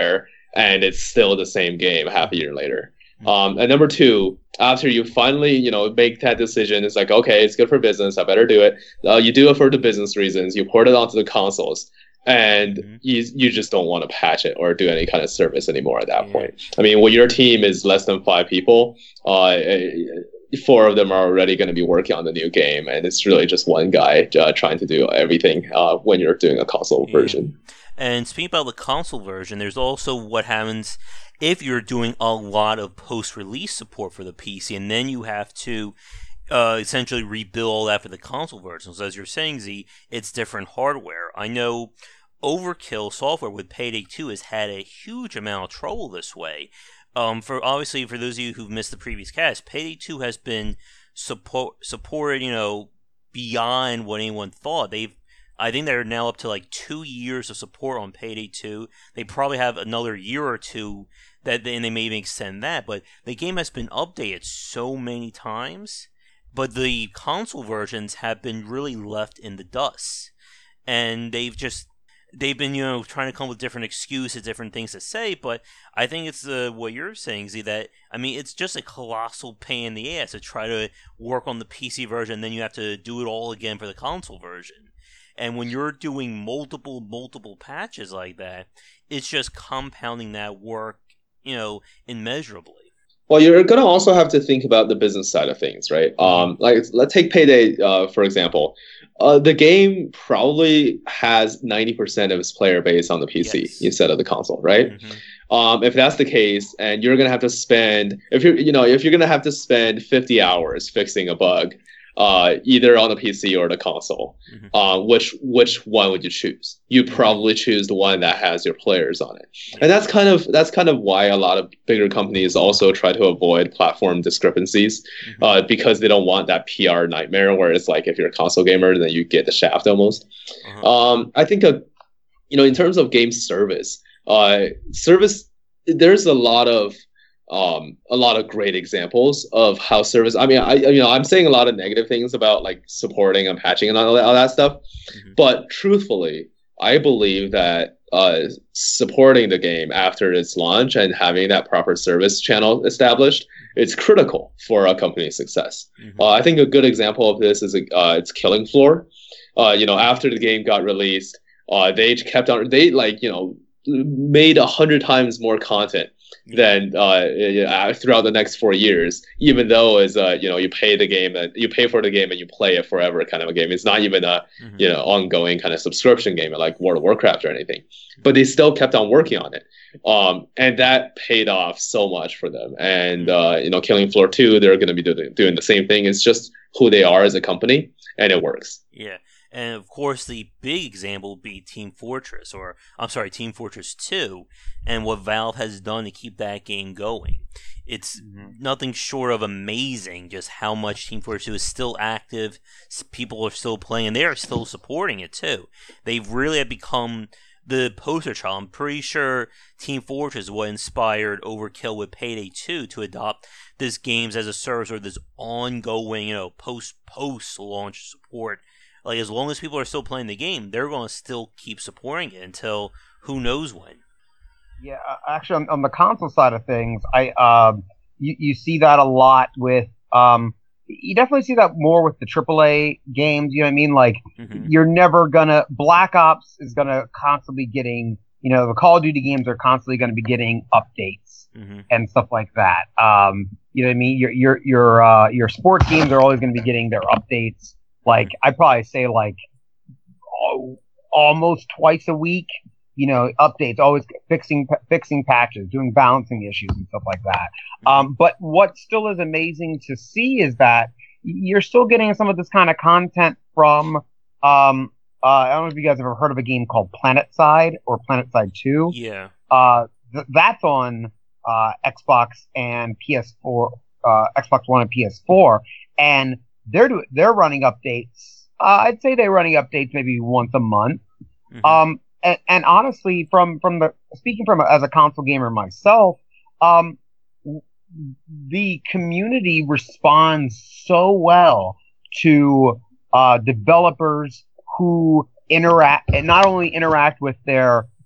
and it's still the same game half a year later. Um, and number two, after you finally, you know, make that decision, it's like, okay, it's good for business, I better do it. Uh, you do it for the business reasons. You port it onto the consoles, and mm-hmm. you you just don't want to patch it or do any kind of service anymore at that yeah. point. I mean, when your team is less than five people, uh, four of them are already going to be working on the new game, and it's really just one guy uh, trying to do everything uh, when you're doing a console yeah. version. And speaking about the console version, there's also what happens if you're doing a lot of post-release support for the P C, and then you have to uh, essentially rebuild all that for the console version. So as you're saying, Z, it's different hardware. I know Overkill Software with Payday two has had a huge amount of trouble this way. Um, for obviously, for those of you who've missed the previous cast, Payday two has been support supported, you know, beyond what anyone thought. They've I think they're now up to like two years of support on Payday two. They probably have another year or two that, and they may even extend that. But the game has been updated so many times, but the console versions have been really left in the dust, and they've just they've been you know trying to come with different excuses, different things to say. But I think it's uh, what you're saying, Z. That I mean, it's just a colossal pain in the ass to try to work on the P C version, and then you have to do it all again for the console version. And when you're doing multiple, multiple patches like that, it's just compounding that work, you know, immeasurably. Well, you're going to also have to think about the business side of things, right? Um, like, let's take Payday, uh, for example. Uh, the game probably has ninety percent of its player base on the P C yes. instead of the console, right? Mm-hmm. Um, if that's the case, and you're going to have to spend, if you're, you know, if you're going to have to spend fifty hours fixing a bug, Uh, either on the P C or the console, mm-hmm. uh, which which one would you choose? You probably choose the one that has your players on it, and that's kind of that's kind of why a lot of bigger companies also try to avoid platform discrepancies, mm-hmm. uh, because they don't want that P R nightmare where it's like if you're a console gamer, then you get the shaft almost. Uh-huh. Um, I think a, you know, in terms of game service, uh, service there's a lot of Um, a lot of great examples of how service. I mean, I you know I'm saying a lot of negative things about like supporting and patching and all that, all that stuff, mm-hmm. but truthfully, I believe that uh, supporting the game after its launch and having that proper service channel established, it's critical for a company's success. Mm-hmm. Uh, I think a good example of this is uh, it's Killing Floor. Uh, you know, after the game got released, uh, they kept on they like you know made a hundred times more content than uh, throughout the next four years, even though as uh, you know you pay the game and you pay for the game and you play it forever kind of a game. It's not even a mm-hmm. you know ongoing kind of subscription game like World of Warcraft or anything, but they still kept on working on it, um, and that paid off so much for them. And uh, you know, Killing Floor two, they're going to be do- doing the same thing. It's just who they are as a company, and it works. Yeah. And of course, the big example would be Team Fortress, or I'm sorry, Team Fortress two, and what Valve has done to keep that game going. It's mm-hmm. nothing short of amazing just how much Team Fortress two is still active. People are still playing, and they are still supporting it too. They've really have become the poster child. I'm pretty sure Team Fortress is what inspired Overkill with Payday two to adopt this games as a service, or this ongoing, you know, post post launch support. Like, as long as people are still playing the game, they're going to still keep supporting it until who knows when. Yeah, actually, on, on the console side of things, I um, you, you see that a lot with um, you definitely see that more with the triple A games. You know what I mean? Like, mm-hmm. you're never gonna Black Ops is gonna constantly getting, you know, the Call of Duty games are constantly gonna be getting updates mm-hmm. and stuff like that. Um, you know what I mean? Your your your uh, your sports games are always gonna be getting their updates. Like, I'd probably say, like, almost twice a week, you know, updates, always fixing fixing patches, doing balancing issues and stuff like that. Um, but what still is amazing to see is that you're still getting some of this kind of content from, um, uh, I don't know if you guys have ever heard of a game called PlanetSide or PlanetSide two. Yeah. Uh, th- that's on uh, Xbox and P S four, uh, Xbox One and P S four, and They're do- they're running updates. Uh, I'd say they're running updates maybe once a month. Mm-hmm. Um, and, and honestly, from from the speaking from a, as a console gamer myself, um, the community responds so well to uh, developers who interact and not only interact with their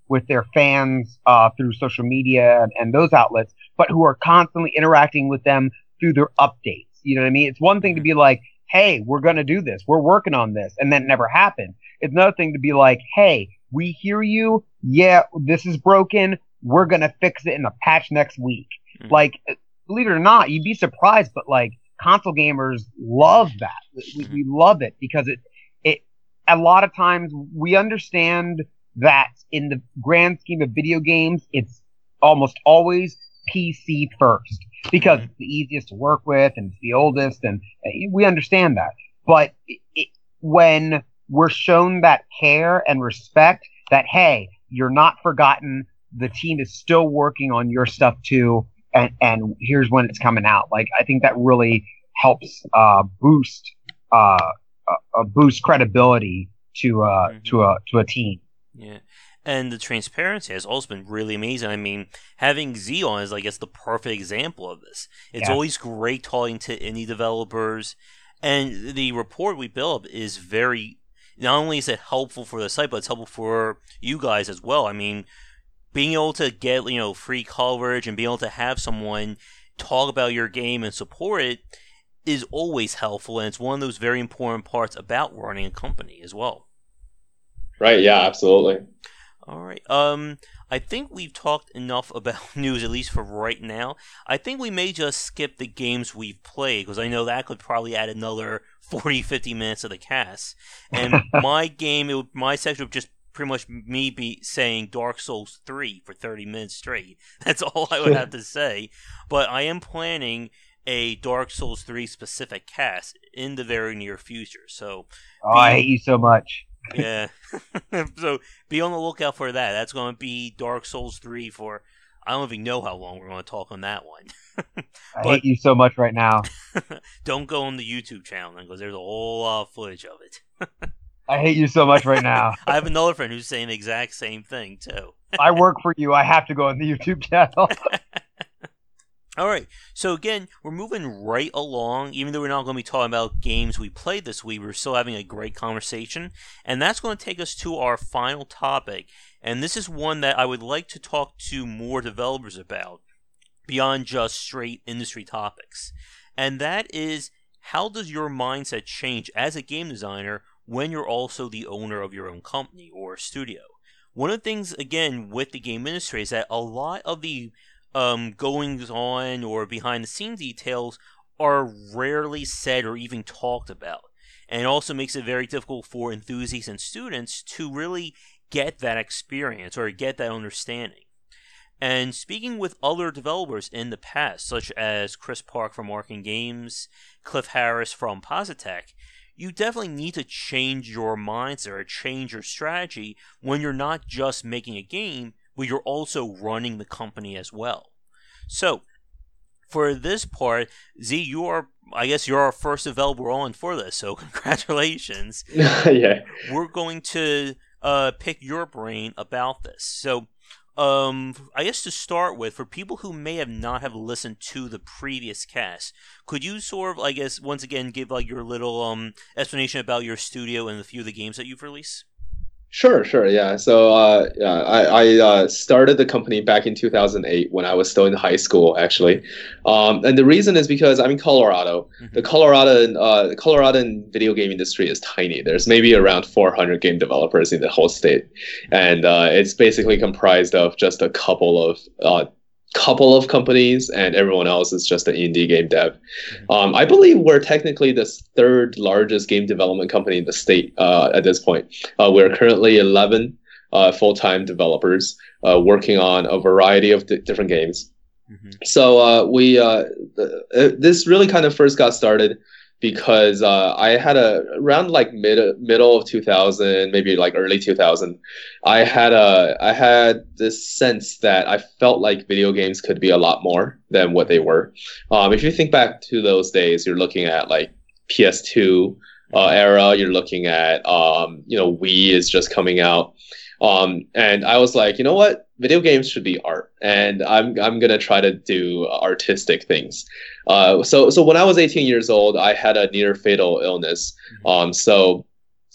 with their fans uh, through social media and, and those outlets, but who are constantly interacting with them through their updates. You know what I mean? It's one thing to be like, hey, we're going to do this. We're working on this. And then it never happened. It's another thing to be like, hey, we hear you. Yeah, this is broken. We're going to fix it in a patch next week. Mm-hmm. Like, believe it or not, you'd be surprised, but like console gamers love that. We, we love it because it, it, a lot of times we understand that in the grand scheme of video games, it's almost always P C first because it's the easiest to work with and it's the oldest, and we understand that. But it, it, when we're shown that care and respect that, hey, you're not forgotten, the team is still working on your stuff too, and, and here's when it's coming out. Like, I think that really helps uh, boost uh, uh, boost credibility to uh, mm-hmm. to a to a team. Yeah. And the transparency has also been really amazing. I mean, having Z on is, I guess, the perfect example of this. It's yeah. always great talking to indie developers, and the report we build is very, not only is it helpful for the site, but it's helpful for you guys as well. I mean, being able to get, you know, free coverage and being able to have someone talk about your game and support it is always helpful, and it's one of those very important parts about running a company as well. Right, yeah, absolutely. All right. Um, I think we've talked enough about news, at least for right now. I think we may just skip the games we've played, because I know that could probably add another forty, fifty minutes of the cast. And my game, it would, my section would just pretty much me be saying Dark Souls three for thirty minutes straight. That's all I would have to say. But I am planning a Dark Souls three specific cast in the very near future. So, oh, be, I hate you so much. Yeah. So be on the lookout for that. That's going to be Dark Souls three for, I don't even know how long we're going to talk on that one. I but, hate you so much right now. Don't go on the YouTube channel because there's a whole lot of footage of it. I hate you so much right now. I have another friend who's saying the exact same thing too. I work for you. I have to go on the YouTube channel. All right, so again, we're moving right along. Even though we're not going to be talking about games we played this week, we're still having a great conversation. And that's going to take us to our final topic. And this is one that I would like to talk to more developers about, beyond just straight industry topics. And that is, how does your mindset change as a game designer when you're also the owner of your own company or studio? One of the things, again, with the game industry is that a lot of the Um, goings on or behind the scenes details are rarely said or even talked about. And it also makes it very difficult for enthusiasts and students to really get that experience or get that understanding. And speaking with other developers in the past, such as Chris Park from Arcane Games, Cliff Harris from Positech, you definitely need to change your mindset or change your strategy when you're not just making a game, but you're also running the company as well. So, for this part, Z, you are, I guess you're our first developer on for this, so congratulations. Yeah. We're going to uh, pick your brain about this. So, um, I guess to start with, for people who may have not have listened to the previous cast, could you sort of, I guess, once again, give like your little um explanation about your studio and a few of the games that you've released? Sure, sure, yeah. So uh, yeah, I, I uh, started the company back in two thousand eight when I was still in high school, actually. Um, and the reason is because I'm in Colorado. Mm-hmm. The Colorado, uh, the Coloradan video game industry is tiny. There's maybe around four hundred game developers in the whole state. And uh, it's basically comprised of just a couple of uh, couple of companies, and everyone else is just an indie game dev. Um, I believe we're technically the third largest game development company in the state uh, at this point. Uh, we're currently eleven uh, full-time developers uh, working on a variety of d- different games. Mm-hmm. So uh, we uh, th- this really kind of first got started because uh, I had a around like mid middle of two thousand, maybe like early two thousand. I had a I had this sense that I felt like video games could be a lot more than what they were. Um, if you think back to those days, you're looking at like P S two uh, era. You're looking at um, you know Wii is just coming out. Um, and I was like, you know what? Video games should be art, and I'm I'm gonna try to do artistic things. Uh, so so when I was eighteen years old, I had a near fatal illness. Um, so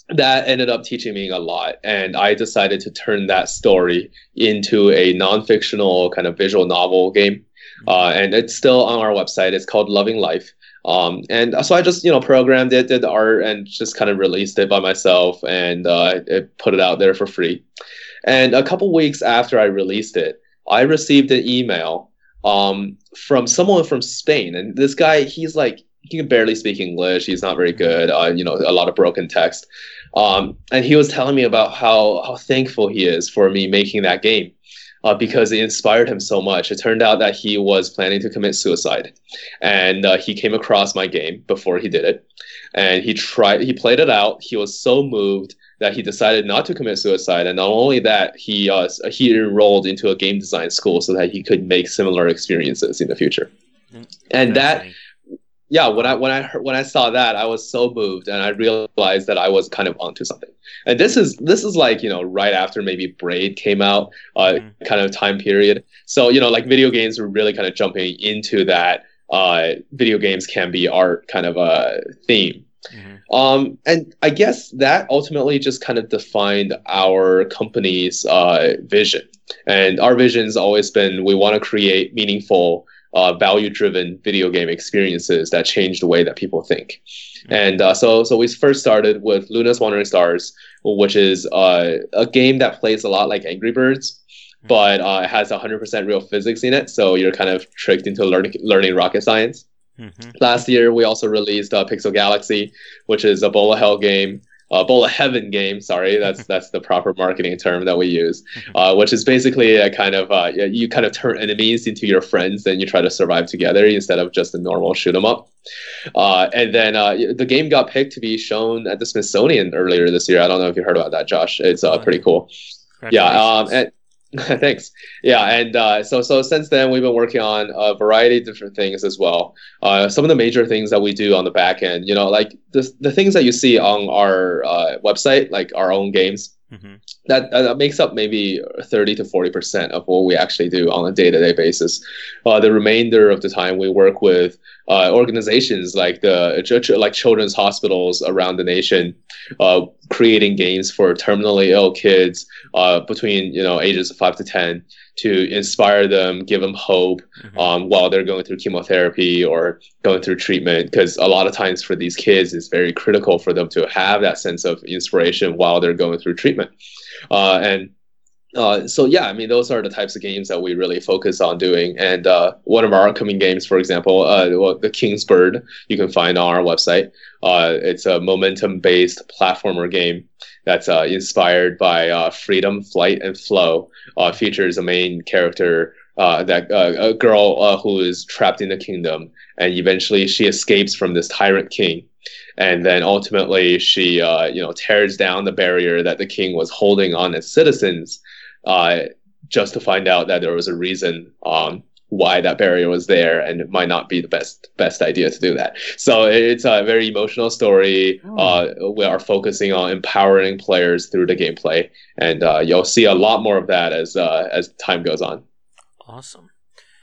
that ended up teaching me a lot. And I decided to turn that story into a non-fictional kind of visual novel game. Uh, and it's still on our website. It's called Loving Life. Um, and so I just, you know, programmed it, did the art, and just kind of released it by myself, and uh, it put it out there for free. And a couple weeks after I released it, I received an email um, from someone from Spain. And this guy, he's like, he can barely speak English. He's not very good. Uh, you know, a lot of broken text. Um, and he was telling me about how, how thankful he is for me making that game. Uh, because it inspired him so much. It turned out that he was planning to commit suicide, and uh, he came across my game before he did it, and he tried. He played it out. He was so moved that he decided not to commit suicide, and not only that, he uh, he enrolled into a game design school so that he could make similar experiences in the future. And that. Yeah, when I when I heard, when I saw that, I was so moved, and I realized that I was kind of onto something. And this is this is like, you know, right after maybe Braid came out, uh, mm-hmm. kind of time period. So, you know, like video games were really kind of jumping into that uh, video games can be art kind of a theme. Mm-hmm. Um, and I guess that ultimately just kind of defined our company's uh, vision. And our vision has always been, we want to create meaningful, Uh, value-driven video game experiences that change the way that people think. Mm-hmm. And uh, so so we first started with Luna's Wandering Stars, which is uh, a game that plays a lot like Angry Birds, mm-hmm. but uh, it has one hundred percent real physics in it, so you're kind of tricked into learning, learning rocket science. Mm-hmm. Last year, we also released uh, Pixel Galaxy, which is a Bowl of Hell game. Uh, Bowl of Heaven game, sorry, that's that's the proper marketing term that we use, uh, which is basically a kind of, uh, you kind of turn enemies into your friends and you try to survive together instead of just a normal shoot 'em up. Uh, and then uh, the game got picked to be shown at the Smithsonian earlier this year. I don't know if you heard about that, Josh. It's uh, pretty cool. Yeah, um, and thanks. Yeah, and uh, so so since then we've been working on a variety of different things as well. Uh, some of the major things that we do on the back end, you know, like the the things that you see on our uh, website, like our own games, mm-hmm. that that makes up maybe thirty to forty percent of what we actually do on a day-to-day basis. Uh, the remainder of the time we work with uh, organizations like the like children's hospitals around the nation, uh, creating games for terminally ill kids uh, between, you know, ages of five to ten, to inspire them, give them hope mm-hmm. um, while they're going through chemotherapy or going through treatment. Because a lot of times for these kids, it's very critical for them to have that sense of inspiration while they're going through treatment. Uh, and uh, so, yeah, I mean, those are the types of games that we really focus on doing. And uh, one of our upcoming games, for example, uh, well, the King's Bird, you can find on our website. Uh, it's a momentum-based platformer game that's uh, inspired by uh, freedom, flight, and flow. Uh, features a main character, uh, that uh, a girl uh, who is trapped in the kingdom, and eventually she escapes from this tyrant king. And then ultimately she, uh, you know, tears down the barrier that the king was holding on its citizens, uh, just to find out that there was a reason um, why that barrier was there, and it might not be the best best idea to do that. So it's a very emotional story. Oh. Uh, we are focusing on empowering players through the gameplay, and uh, you'll see a lot more of that as uh, as time goes on. Awesome.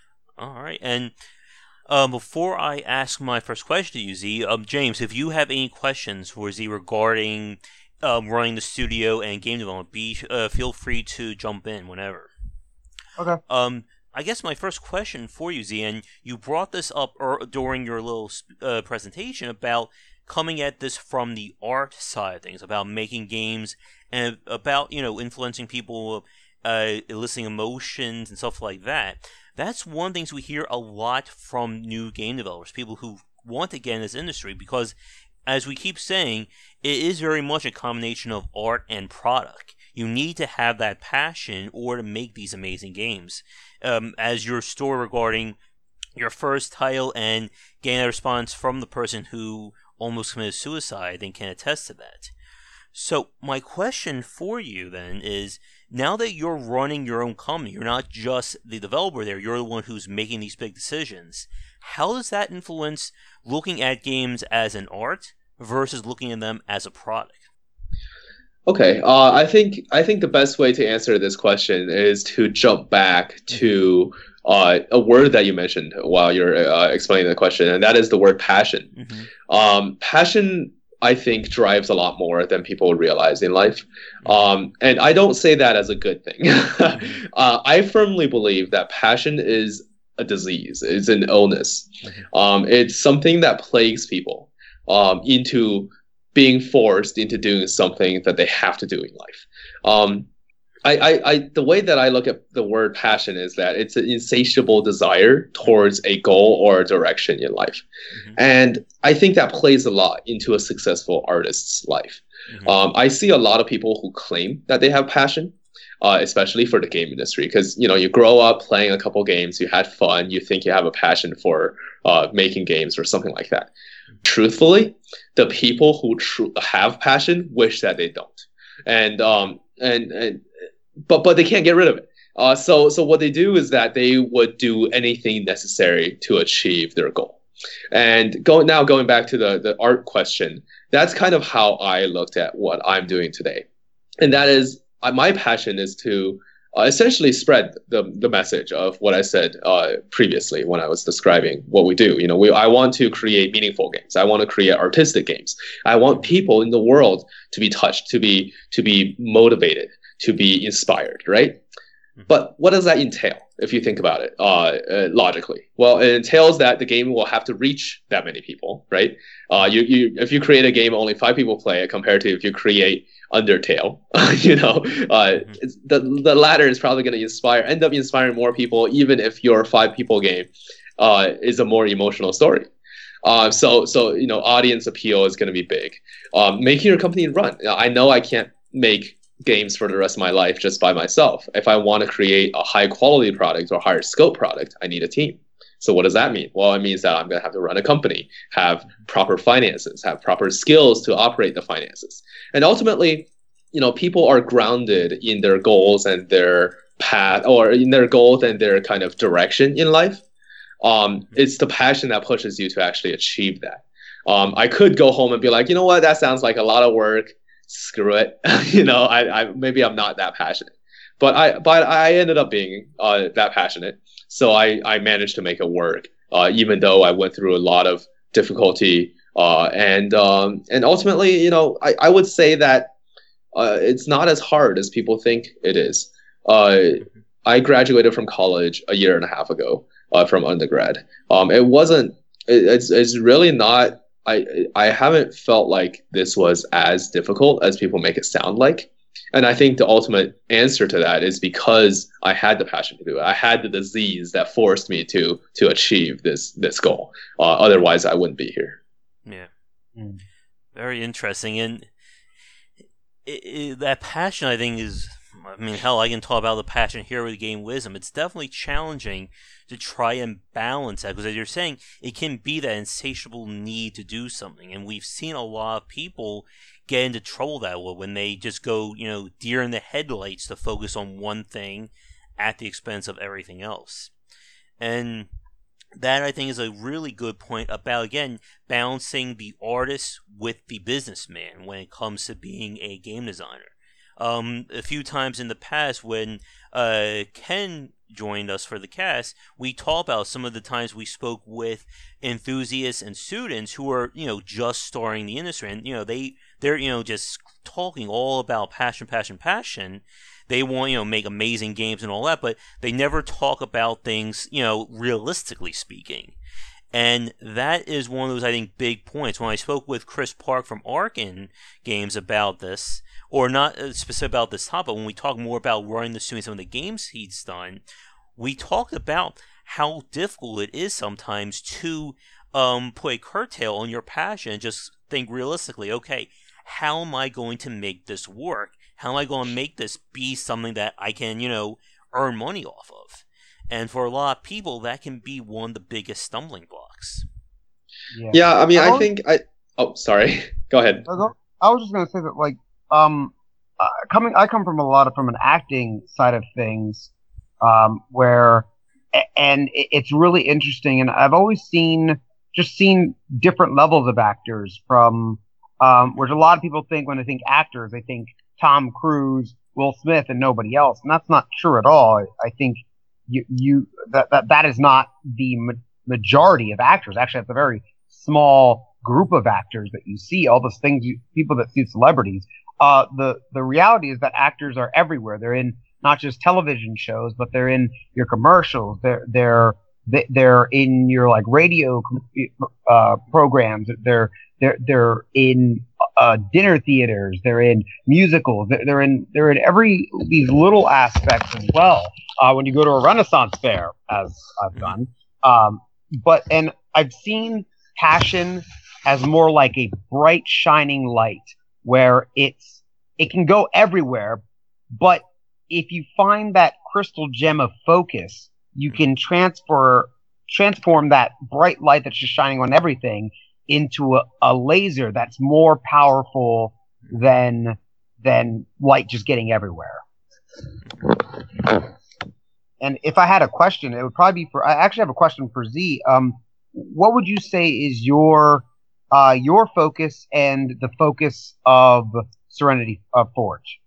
All right, and Um, before I ask my first question to you, Z, um, James, if you have any questions for Z regarding um, running the studio and game development, be uh, feel free to jump in whenever. Okay. Um, I guess my first question for you, Z, and you brought this up er, during your little uh, presentation about coming at this from the art side of things, about making games and about, you know, influencing people, uh, eliciting emotions and stuff like that. That's one of the things we hear a lot from new game developers, people who want to get in this industry, because, as we keep saying, it is very much a combination of art and product. You need to have that passion in order to make these amazing games. Um, as your story regarding your first title and getting a response from the person who almost committed suicide, I think can attest to that. So my question for you then is, now that you're running your own company, you're not just the developer there, you're the one who's making these big decisions. How does that influence looking at games as an art versus looking at them as a product? Okay, uh, I think I think the best way to answer this question is to jump back to uh, a word that you mentioned while you're uh, explaining the question, and that is the word passion. Mm-hmm. Um, passion I think, drives a lot more than people realize in life. Um, and I don't say that as a good thing. uh, I firmly believe that passion is a disease, it's an illness. Um, it's something that plagues people um, into being forced into doing something that they have to do in life. Um, I, I, I, the way that I look at the word passion is that it's an insatiable desire towards a goal or a direction in life. Mm-hmm. And I think that plays a lot into a successful artist's life. Mm-hmm. Um, I see a lot of people who claim that they have passion, uh, especially for the game industry, because, you know, you grow up playing a couple games, you had fun, you think you have a passion for uh, making games or something like that. Mm-hmm. Truthfully, the people who tr- have passion wish that they don't. And, um, and, and, but, but they can't get rid of it. Uh, so, so what they do is that they would do anything necessary to achieve their goal. And going now, going back to the, the art question, that's kind of how I looked at what I'm doing today. And that is, uh, my passion is to uh, essentially spread the, the message of what I said uh, previously when I was describing what we do. You know, we, I want to create meaningful games. I want to create artistic games. I want people in the world to be touched, to be to be motivated, to be inspired, right? But what does that entail if you think about it uh, uh, logically? Well, it entails that the game will have to reach that many people, right? Uh, you, you, if you create a game, only five people play it compared to if you create Undertale, you know, uh, it's, the, the latter is probably going to inspire, end up inspiring more people, even if your five people game uh, is a more emotional story. Uh, so, so, you know, audience appeal is going to be big. Um, making your company run. I know I can't make games for the rest of my life just by myself. If I want to create a high quality product or higher scope product, I need a team. So what does that mean? Well, it means that I'm going to have to run a company, have proper finances, have proper skills to operate the finances. And ultimately, you know, people are grounded in their goals and their path, or in their goals and their kind of direction in life. Um, it's the passion that pushes you to actually achieve that. Um, I could go home and be like, you know what, that sounds like a lot of work. Screw it. you know, I, I maybe I'm not that passionate, but I but I ended up being uh, that passionate. So I, I managed to make it work, uh, even though I went through a lot of difficulty. Uh, and um, and ultimately, you know, I, I would say that uh, it's not as hard as people think it is. Uh, I graduated from college a year and a half ago uh, from undergrad. Um, it wasn't. It, it's it's really not. I I haven't felt like this was as difficult as people make it sound like. And I think the ultimate answer to that is because I had the passion to do it. I had the disease that forced me to to achieve this this goal. Uh, otherwise, I wouldn't be here. Yeah, mm. Very interesting. And it, it, that passion, I think, is. I mean, hell, I can talk about the passion here with Game Wisdom. It's definitely challenging to try and balance that because, as you're saying, it can be that insatiable need to do something, and we've seen a lot of people get into trouble that way when they just go, you know, deer in the headlights to focus on one thing at the expense of everything else. And that, I think, is a really good point about, again, balancing the artist with the businessman when it comes to being a game designer. Um, a few times in the past when uh, Ken joined us for the cast, we talked about some of the times we spoke with enthusiasts and students who are, you know, just starting the industry, and, you know, they, they're, you know, just talking all about passion, passion, passion. They want, you know, make amazing games and all that, but they never talk about things, you know, realistically speaking. And that is one of those, I think, big points. When I spoke with Chris Park from Arkin Games about this, or not specific about this topic, when we talk more about running the studio, some of the games he's done, we talked about how difficult it is sometimes to um, put a curtail on your passion and just think realistically, okay, how am I going to make this work? How am I going to make this be something that I can, you know, earn money off of? And for a lot of people, that can be one of the biggest stumbling blocks. Yeah, yeah I mean, I, I think I. Oh, sorry. Go ahead. I was just going to say that, like, um, uh, coming, I come from a lot of from an acting side of things, um, where, and it's really interesting, and I've always seen just seen different levels of actors from, um, whereas a lot of people think when they think actors, they think Tom Cruise, Will Smith, and nobody else, and that's not true at all. I think. You, you that, that that is not the ma- majority of actors. Actually, it's a very small group of actors that you see, all those things, you, people that see celebrities. Uh, the the reality is that actors are everywhere. They're in not just television shows, but they're in your commercials. They're they're they're in your like radio uh, programs. They're they're they're in uh, dinner theaters. They're in musicals. They're, they're in they're in every these little aspects as well. Uh, when you go to a Renaissance fair, as I've done, um, but and I've seen passion as more like a bright shining light where it's it can go everywhere, but if you find that crystal gem of focus, you can transfer transform that bright light that's just shining on everything into a, a laser that's more powerful than than light just getting everywhere. And if I had a question, it would probably be for I actually have a question for Z. Um, what would you say is your uh, your focus and the focus of Serenity uh, Forge?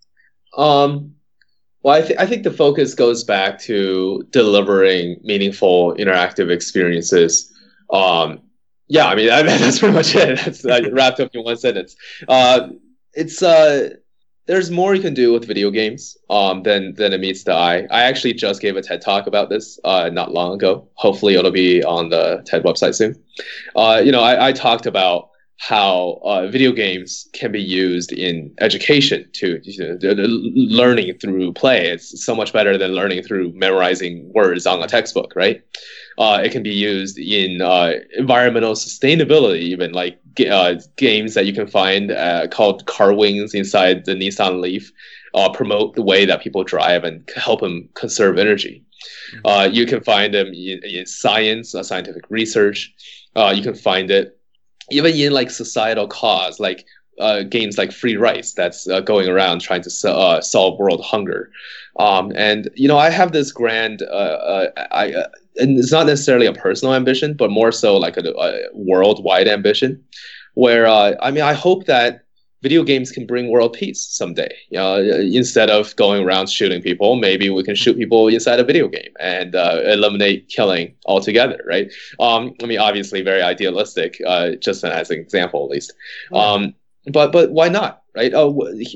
Um, well, I, th- I think the focus goes back to delivering meaningful interactive experiences. Um, yeah, I mean, I, that's pretty much it. That's uh, wrapped up in one sentence. Uh, it's uh, there's more you can do with video games um, than than it meets the eye. I actually just gave a TED talk about this uh, not long ago. Hopefully, it'll be on the TED website soon. Uh, you know, I, I talked about how uh, video games can be used in education to you know, learning through play. It's so much better than learning through memorizing words on a textbook, right? Uh, it can be used in uh, environmental sustainability, even like uh, games that you can find uh, called Car Wings inside the Nissan Leaf uh, promote the way that people drive and help them conserve energy. Mm-hmm. Uh, you can find them in, in science, uh, scientific research. Uh, you can find it even in like societal cause, like uh, games like Free Rice that's uh, going around trying to so, uh, solve world hunger. Um, and, you know, I have this grand, uh, uh, I, uh, and it's not necessarily a personal ambition, but more so like a, a worldwide ambition where, uh, I mean, I hope that video games can bring world peace someday. You know, instead of going around shooting people, maybe we can shoot people inside a video game and uh, eliminate killing altogether, right? Um, I mean, obviously very idealistic, uh, just as an example at least. Mm-hmm. Um, but but why not, right? Uh,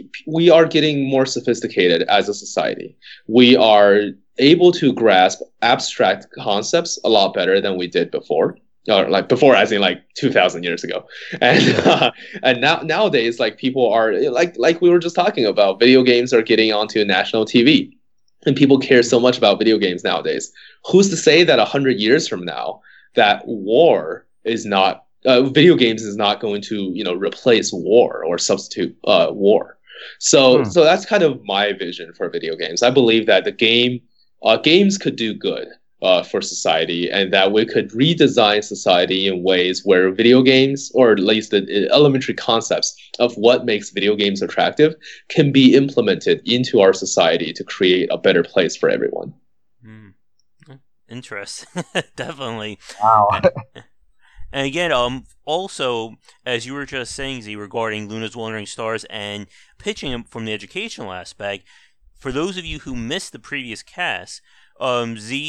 we are getting more sophisticated as a society. We are able to grasp abstract concepts a lot better than we did before. Or like before, as in like two thousand years ago, and uh, and now nowadays, like people are like like we were just talking about, video games are getting onto national T V, and people care so much about video games nowadays. Who's to say that a hundred years from now, that war is not uh, video games is not going to you know replace war or substitute uh, war? So hmm. so that's kind of my vision for video games. I believe that the game uh, games could do good Uh, for society, and that we could redesign society in ways where video games, or at least the elementary concepts of what makes video games attractive, can be implemented into our society to create a better place for everyone. Mm. Interesting. Definitely. Wow. And again, um, also, as you were just saying, Z, regarding Luna's Wandering Stars and pitching them from the educational aspect, for those of you who missed the previous cast, Um, Z,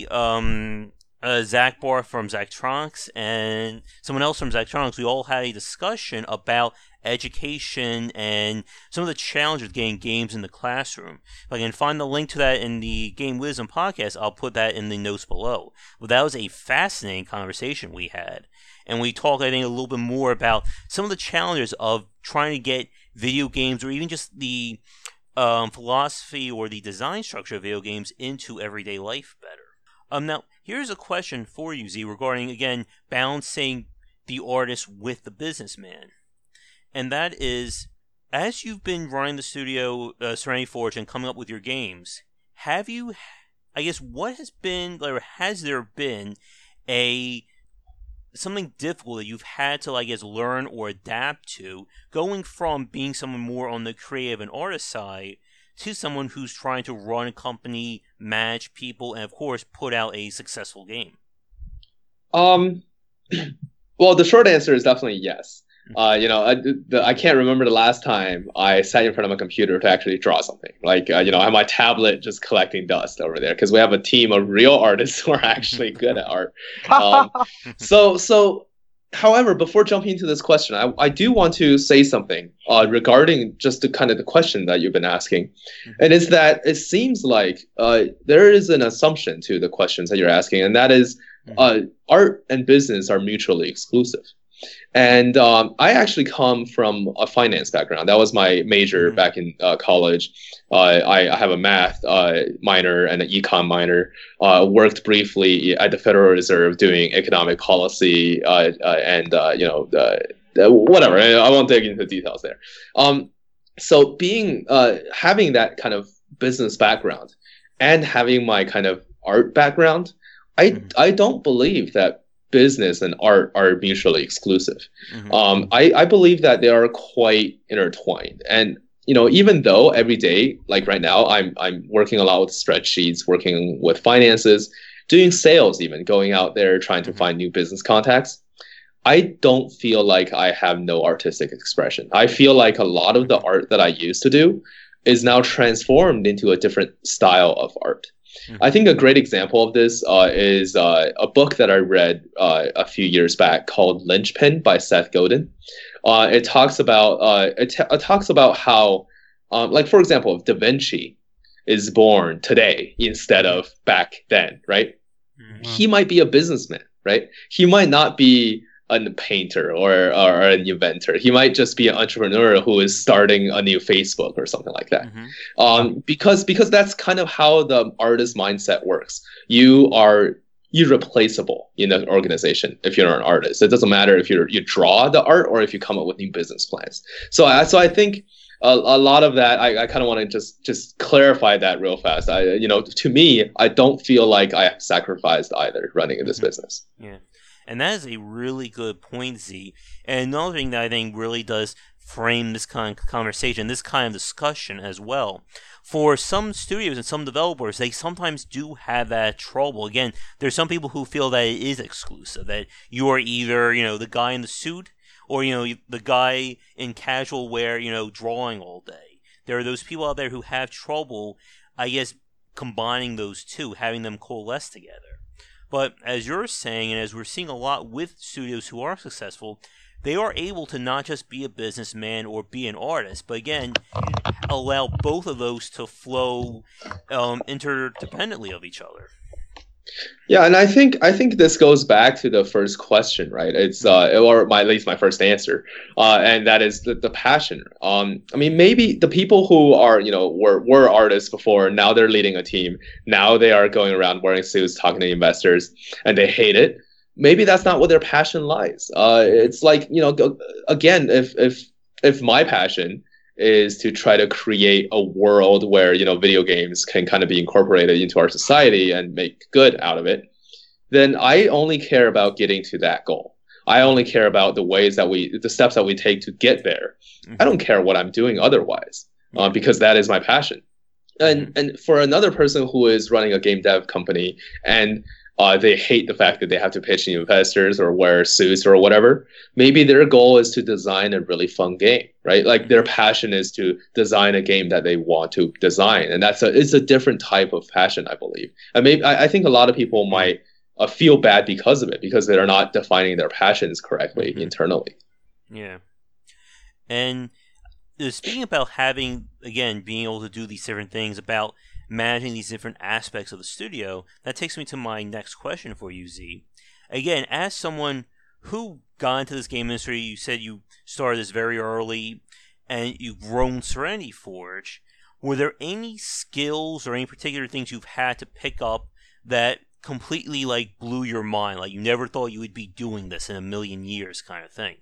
um, uh, Zach Barr from Zachtronics, and someone else from Zachtronics, we all had a discussion about education and some of the challenges with getting games in the classroom. If I can find the link to that in the Game Wisdom podcast, I'll put that in the notes below. But that was a fascinating conversation we had. And we talked, I think, a little bit more about some of the challenges of trying to get video games, or even just the Um, philosophy or the design structure of video games into everyday life better. Um, now, here's a question for you, Z, regarding, again, balancing the artist with the businessman. And that is, as you've been running the studio, uh, Serenity Forge, and coming up with your games, have you, I guess, what has been, or has there been a something difficult that you've had to, I guess, learn or adapt to, going from being someone more on the creative and artist side to someone who's trying to run a company, manage people, and of course put out a successful game? Um, well, the short answer is definitely yes. Uh, you know, I, the, I can't remember the last time I sat in front of a computer to actually draw something. Like, uh, you know, I have my tablet just collecting dust over there because we have a team of real artists who are actually good at art. Um, so, so however, before jumping into this question, I, I do want to say something uh, regarding just the kind of the question that you've been asking. Mm-hmm. And it's that it seems like uh, there is an assumption to the questions that you're asking, and that is mm-hmm. uh, art and business are mutually exclusive. And um, I actually come from a finance background. That was my major mm-hmm. back in uh, college. Uh, I, I have a math uh, minor and an econ minor. Uh, worked briefly at the Federal Reserve doing economic policy uh, uh, and uh, you know uh, whatever. I won't dig into the details there. Um, so being uh, having that kind of business background and having my kind of art background, I mm-hmm. I don't believe that business and art are mutually exclusive. Mm-hmm. Um, I, I believe that they are quite intertwined. And, you know, even though every day, like right now, I'm I'm working a lot with spreadsheets, working with finances, doing sales even, going out there trying to find new business contacts, I don't feel like I have no artistic expression. I feel like a lot of the art that I used to do is now transformed into a different style of art. I think a great example of this uh, is uh, a book that I read uh, a few years back called Lynchpin by Seth Godin. Uh, it talks about uh, it, t- it talks about how, um, like for example, if Da Vinci is born today instead of back then, right? Mm-hmm. He might be a businessman, right? He might not be a painter or, or an inventor. He might just be an entrepreneur who is starting a new Facebook or something like that. Mm-hmm. Um, because because that's kind of how the artist mindset works. You are irreplaceable in an organization if you're an artist. It doesn't matter if you you draw the art or if you come up with new business plans. So I so I think a, a lot of that I, I kind of want to just just clarify that real fast. I you know to me I don't feel like I have sacrificed either running in this mm-hmm. business. Yeah. And that is a really good point, Z. And another thing that I think really does frame this kind of conversation, this kind of discussion as well. For some studios and some developers, they sometimes do have that trouble. Again, there's some people who feel that it is exclusive, that you are either, you know, the guy in the suit or, you know, the guy in casual wear, you know, drawing all day. There are those people out there who have trouble, I guess, combining those two, having them coalesce together. But as you're saying, and as we're seeing a lot with studios who are successful, they are able to not just be a businessman or be an artist, but again, allow both of those to flow um, interdependently of each other. Yeah, and I think I think this goes back to the first question, right? It's uh, or my, at least my first answer, uh, and that is the, the passion. Um, I mean, maybe the people who are you know were were artists before, now they're leading a team. Now they are going around wearing suits, talking to investors, and they hate it. Maybe that's not where their passion lies. Uh, it's like you know, again, if if if my passion is to try to create a world where, you know, video games can kind of be incorporated into our society and make good out of it, then I only care about getting to that goal. I only care about the ways that we, the steps that we take to get there. Mm-hmm. I don't care what I'm doing otherwise, uh, because that is my passion. And mm-hmm. and for another person who is running a game dev company and Uh, they hate the fact that they have to pitch new investors or wear suits or whatever. Maybe their goal is to design a really fun game, right? Like their passion is to design a game that they want to design, and that's a it's a different type of passion, I believe. And maybe I, I think a lot of people might uh, feel bad because of it, because they're not defining their passions correctly mm-hmm. internally. Yeah, and uh, speaking about having again being able to do these different things about managing these different aspects of the studio, that takes me to my next question for you, Z. Again, as someone who got into this game industry, you said you started this very early, and you've grown Serenity Forge. Were there any skills or any particular things you've had to pick up that completely, like, blew your mind? Like, you never thought you would be doing this in a million years kind of thing?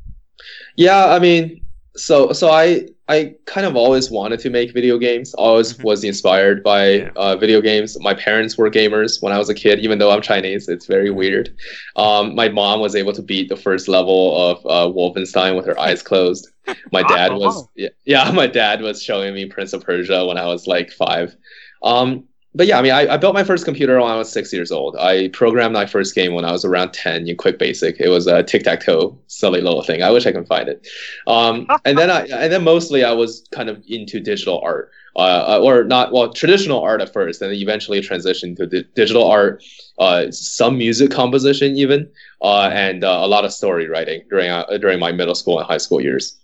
Yeah, I mean... So so I I kind of always wanted to make video games. Always was inspired by yeah. uh, video games. My parents were gamers when I was a kid, even though I'm Chinese. It's very weird. Um, my mom was able to beat the first level of uh, Wolfenstein with her eyes closed. My dad was yeah, yeah my dad was showing me Prince of Persia when I was like five. Um, but yeah, I mean, I, I built my first computer when I was six years old. I programmed my first game when I was around ten in Quick Basic. It was a tic-tac-toe, silly little thing. I wish I can find it. Um, and then I, and then mostly I was kind of into digital art, uh, or not, well, traditional art at first, and then eventually transitioned to di- digital art, uh, some music composition even, uh, and uh, a lot of story writing during uh, during my middle school and high school years.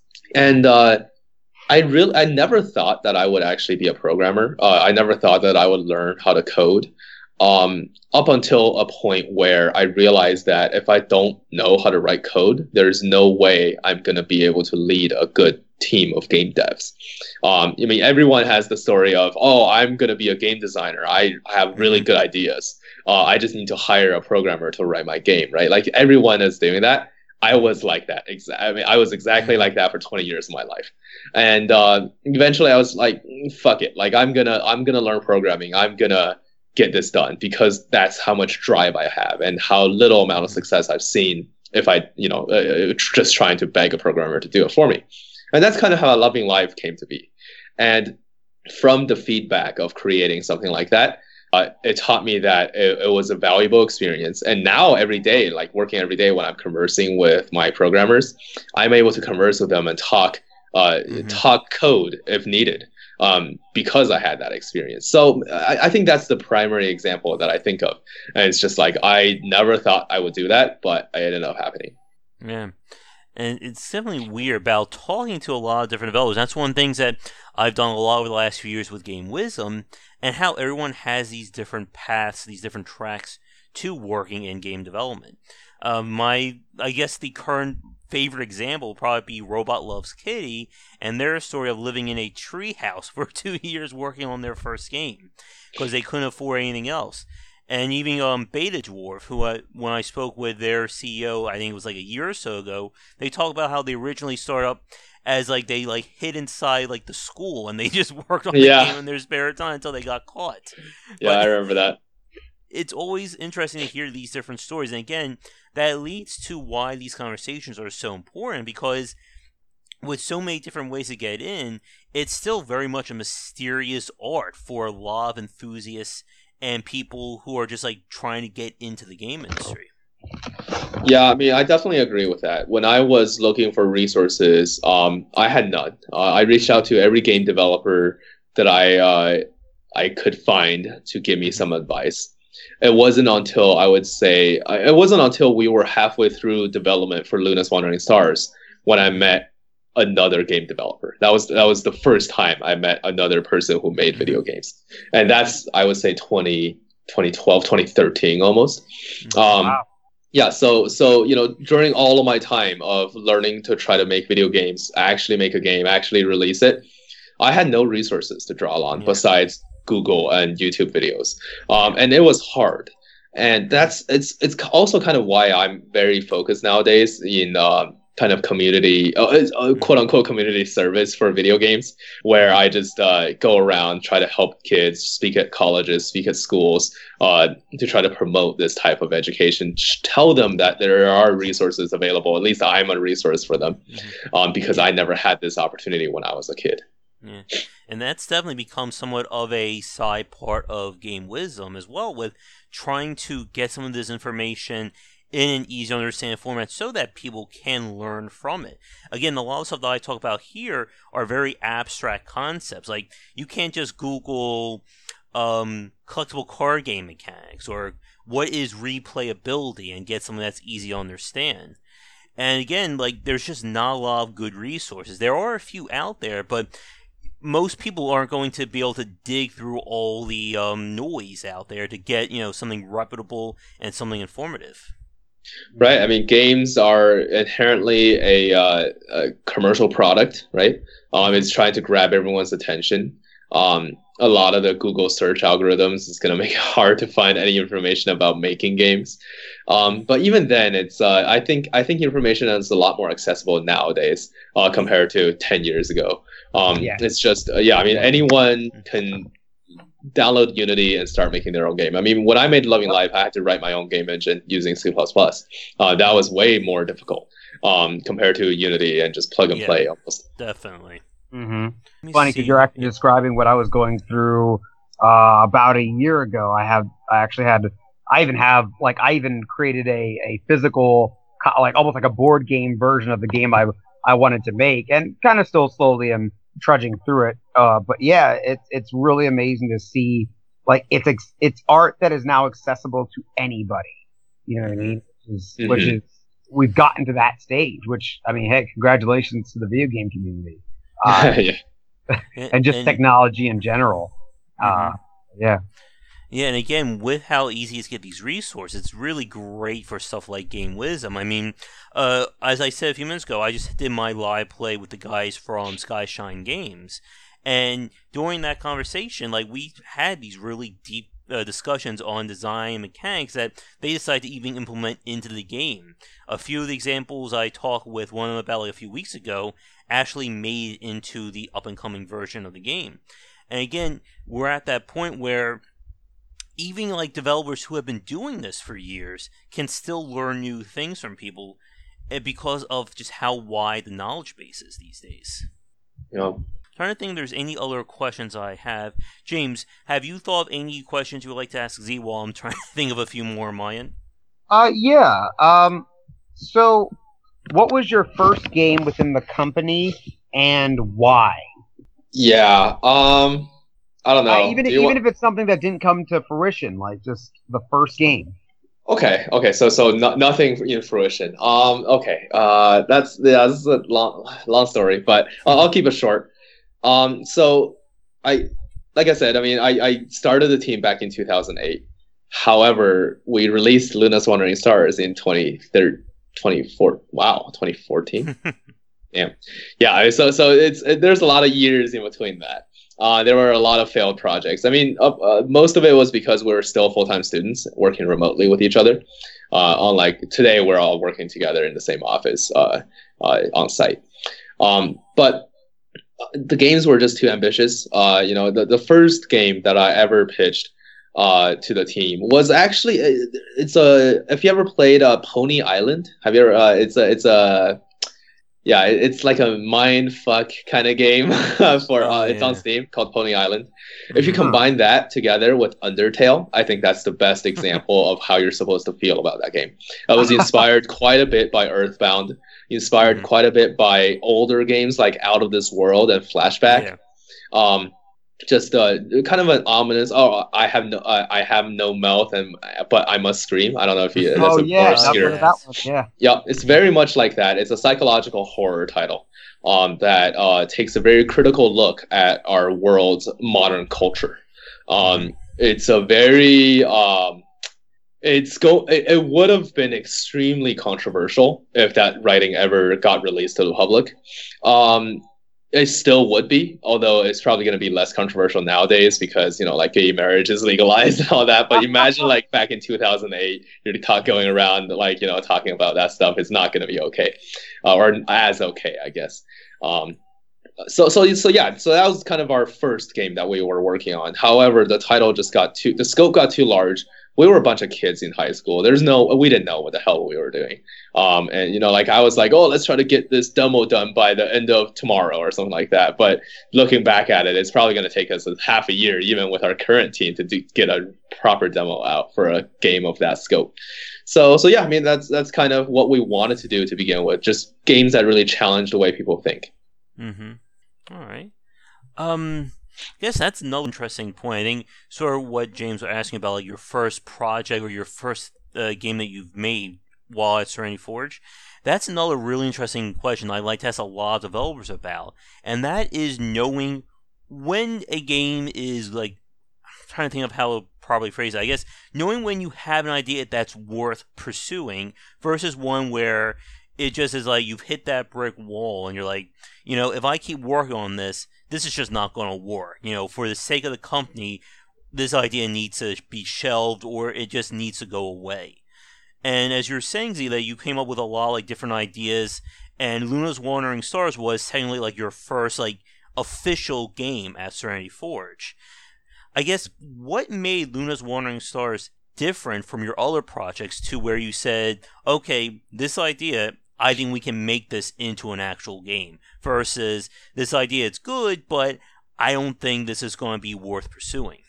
And uh, I really, I never thought that I would actually be a programmer. Uh, I never thought that I would learn how to code. Um, up until a point where I realized that if I don't know how to write code, there's no way I'm going to be able to lead a good team of game devs. Um, I mean, everyone has the story of, oh, I'm going to be a game designer. I, I have really good ideas. Uh, I just need to hire a programmer to write my game, right? Like everyone is doing that. I was like that. Exa- I mean, I was exactly like that for twenty years of my life. And uh, eventually I was like, fuck it. Like I'm going to, I'm going to learn programming. I'm going to get this done because that's how much drive I have and how little amount of success I've seen if I, you know, uh, just trying to beg a programmer to do it for me. And that's kind of how Loving Live came to be. And from the feedback of creating something like that, Uh, it taught me that it, it was a valuable experience. And now every day, like working every day when I'm conversing with my programmers, I'm able to converse with them and talk uh, mm-hmm. talk code if needed um, because I had that experience. So I, I think that's the primary example that I think of. And it's just like, I never thought I would do that, but it ended up happening. Yeah. And it's definitely weird about talking to a lot of different developers. That's one of the things that I've done a lot over the last few years with Game Wisdom, and how everyone has these different paths, these different tracks to working in game development. Um, my, I guess the current favorite example will probably be Robot Loves Kitty, and their story of living in a treehouse for two years working on their first game, because they couldn't afford anything else. And even um, Beta Dwarf, who I, when I spoke with their C E O, I think it was like a year or so ago, they talk about how they originally started up as like they like hid inside like the school and they just worked on the yeah. game in their spare time until they got caught. Yeah, but I remember that. It's always interesting to hear these different stories, and again, that leads to why these conversations are so important, because with so many different ways to get in, it's still very much a mysterious art for a lot of enthusiasts and people who are just like trying to get into the game industry. Yeah, I mean, I definitely agree with that. When I was looking for resources, um, I had none. Uh, I reached out to every game developer that I uh, I could find to give me some advice. It wasn't until I would say it wasn't until we were halfway through development for Luna's Wandering Stars when I met another game developer. That was that was the first time I met another person who made video games, and that's I would say twenty, twenty twelve, twenty thirteen almost. Um, wow. Yeah, so so you know during all of my time of learning to try to make video games, actually make a game, actually release it, I had no resources to draw on yeah. besides Google and YouTube videos, um, and it was hard. And that's it's it's also kind of why I'm very focused nowadays in. Uh, kind of community, uh, uh, quote unquote community service for video games, where I just uh, go around, try to help kids, speak at colleges, speak at schools, uh, to try to promote this type of education, tell them that there are resources available. At least I'm a resource for them, mm-hmm. um, because I never had this opportunity when I was a kid. Yeah. And that's definitely become somewhat of a side part of Game Wisdom as well, with trying to get some of this information in an easy to understand format so that people can learn from it. Again, a lot of stuff that I talk about here are very abstract concepts. Like, you can't just Google um, collectible card game mechanics or what is replayability and get something that's easy to understand. And again, like, there's just not a lot of good resources. There are a few out there, but most people aren't going to be able to dig through all the um, noise out there to get, you know, something reputable and something informative. Right. I mean, games are inherently a, uh, a commercial product, right? Um, it's trying to grab everyone's attention. Um, a lot of the Google search algorithms is going to make it hard to find any information about making games. Um, but even then, it's uh, I think I think information is a lot more accessible nowadays uh, compared to ten years ago. Um, yeah. It's just uh, yeah. I mean, anyone can download Unity and start making their own game. I mean, when I made Loving Live, I had to write my own game engine using C plus plus. Uh, that was way more difficult um, compared to Unity and just plug and yeah, play almost. Definitely. Mm-hmm. Funny because you're actually describing what I was going through uh, about a year ago. I have I actually had I even have like I even created a a physical like almost like a board game version of the game I I wanted to make, and kind of still slowly am trudging through it. Uh, but yeah, it's it's really amazing to see like it's it's art that is now accessible to anybody. You know what I mean? Which is, mm-hmm. which is we've gotten to that stage. Which I mean, hey, congratulations to the video game community, uh, yeah. and just and, technology in general. Mm-hmm. Uh, yeah. Yeah, and again, with how easy it is to get these resources, it's really great for stuff like Game Wisdom. I mean, uh, as I said a few minutes ago, I just did my live play with the guys from Skyshine Games, and during that conversation, like, we had these really deep uh, discussions on design and mechanics that they decided to even implement into the game. A few of the examples I talked with one of them about like a few weeks ago actually made it into the up-and-coming version of the game. And again, we're at that point where even like developers who have been doing this for years can still learn new things from people because of just how wide the knowledge base is these days. Yeah. I'm trying to think if there's any other questions I have. James, have you thought of any questions you would like to ask Z while I'm trying to think of a few more on my end? Uh, yeah. Um, so what was your first game within the company and why? Yeah. Um, I don't know. Uh, even Do even want... if it's something that didn't come to fruition, like just the first game. Okay. Okay. So so no, nothing in fruition. Um. Okay. Uh. That's yeah. This is a long long story, but I'll, I'll keep it short. Um. So I, like I said, I mean, I I started the team back in two thousand eight. However, we released Luna's Wandering Stars in twenty thirteen, twenty-four. Wow, twenty fourteen. Damn. Yeah. So so it's it, there's a lot of years in between that. Uh, there were a lot of failed projects. I mean, uh, uh, most of it was because we were still full-time students working remotely with each other. Uh, unlike today, we're all working together in the same office uh, uh, on site. Um, but the games were just too ambitious. Uh, you know, the, the first game that I ever pitched uh, to the team was actually it's a. If you ever played uh, Pony Island, have you ever? Uh, it's a. It's a. Yeah, it's like a mind fuck kind of game for uh, oh, yeah. It's on Steam called Pony Island. If you combine that together with Undertale, I think that's the best example of how you're supposed to feel about that game. I was inspired quite a bit by Earthbound, inspired mm-hmm. quite a bit by older games like Out of This World and Flashback. Yeah. Um, just uh, kind of an ominous. Oh, I have no, uh, I have no mouth, and but I must scream. I don't know if you. Oh yeah, I've heard of that one. Yeah. Yeah, it's very much like that. It's a psychological horror title, um, that uh takes a very critical look at our world's modern culture. Um, it's a very um, it's go. It, it would have been extremely controversial if that writing ever got released to the public. Um. It still would be, although it's probably going to be less controversial nowadays because, you know, like gay marriage is legalized and all that. But imagine like back in two thousand eight, you're talk going around like, you know, talking about that stuff. It's not going to be okay, uh, or as okay, I guess. Um, so, so, so yeah, so that was kind of our first game that we were working on. However, the title just got too, the scope got too large. We were a bunch of kids in high school. There's no, we didn't know what the hell we were doing. Um, and, you know, like I was like, oh, let's try to get this demo done by the end of tomorrow or something like that. But looking back at it, it's probably going to take us a half a year, even with our current team, to do, get a proper demo out for a game of that scope. So, so yeah, I mean, that's, that's kind of what we wanted to do to begin with. Just games that really challenge the way people think. Mm-hmm. All right. Um... I guess that's another interesting point. I think sort of what James was asking about, like your first project or your first uh, game that you've made while at Serenity Forge. That's another really interesting question I'd like to ask a lot of developers about, and that is knowing when a game is like. I'm trying to think of how to probably phrase it. I guess knowing when you have an idea that's worth pursuing versus one where it just is like you've hit that brick wall and you're like, you know, if I keep working on this, this is just not going to work. You know, for the sake of the company, this idea needs to be shelved or it just needs to go away. And as you're saying, Z, that you came up with a lot of like different ideas, and Luna's Wandering Stars was technically like your first like official game at Serenity Forge. I guess what made Luna's Wandering Stars different from your other projects to where you said, okay, this idea, I think we can make this into an actual game, versus this idea, it's good, but I don't think this is going to be worth pursuing.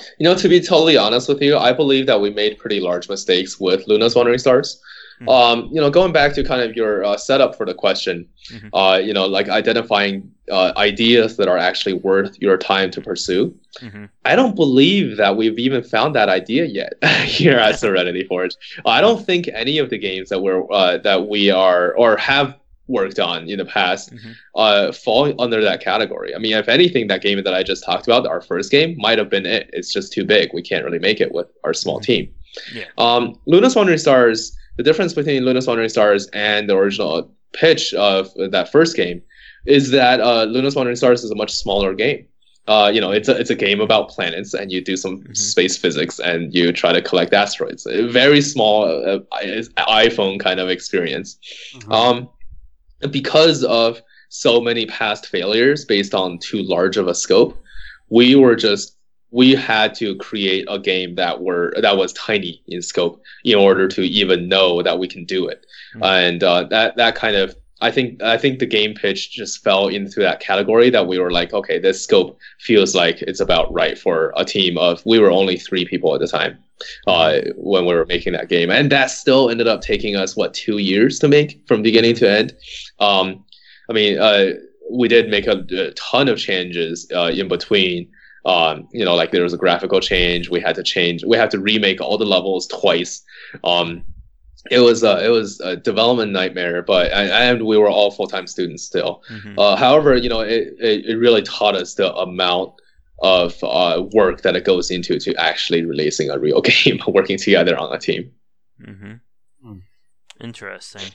You know, to be totally honest with you, I believe that we made pretty large mistakes with Luna's Wandering Stars. Mm-hmm. Um, you know, going back to kind of your uh, setup for the question, mm-hmm. uh, you know, like identifying uh, ideas that are actually worth your time to pursue. Mm-hmm. I don't believe that we've even found that idea yet here at Serenity Forge. I don't think any of the games that we're uh, that we are or have worked on in the past mm-hmm. uh, fall under that category. I mean, if anything, that game that I just talked about, our first game, might have been it. It's just too big. We can't really make it with our small mm-hmm. team. Yeah. Um, Luna's Wandering Stars, the difference between Luna's Wandering Stars and the original pitch of that first game is that uh, Luna's Wandering Stars is a much smaller game. Uh, you know, it's a it's a game about planets, and you do some mm-hmm. space physics, and you try to collect asteroids. A very small uh, iPhone kind of experience. Mm-hmm. Um, because of so many past failures based on too large of a scope, we were just we had to create a game that were that was tiny in scope in order to even know that we can do it. Mm-hmm. And uh, that that kind of I think I think the game pitch just fell into that category that we were like, okay, this scope feels like it's about right for a team of we were only three people at the time uh, when we were making that game, and that still ended up taking us what two years to make from beginning to end. Um, I mean, uh, we did make a, a ton of changes uh, in between. Um, you know, like there was a graphical change. We had to change. We had to remake all the levels twice. Um, it was a, it was a development nightmare, but and we were all full time students still. Mm-hmm. Uh, however, you know, it, it it really taught us the amount of uh, work that it goes into to actually releasing a real game, working together on a team. Mm-hmm. Mm. Interesting.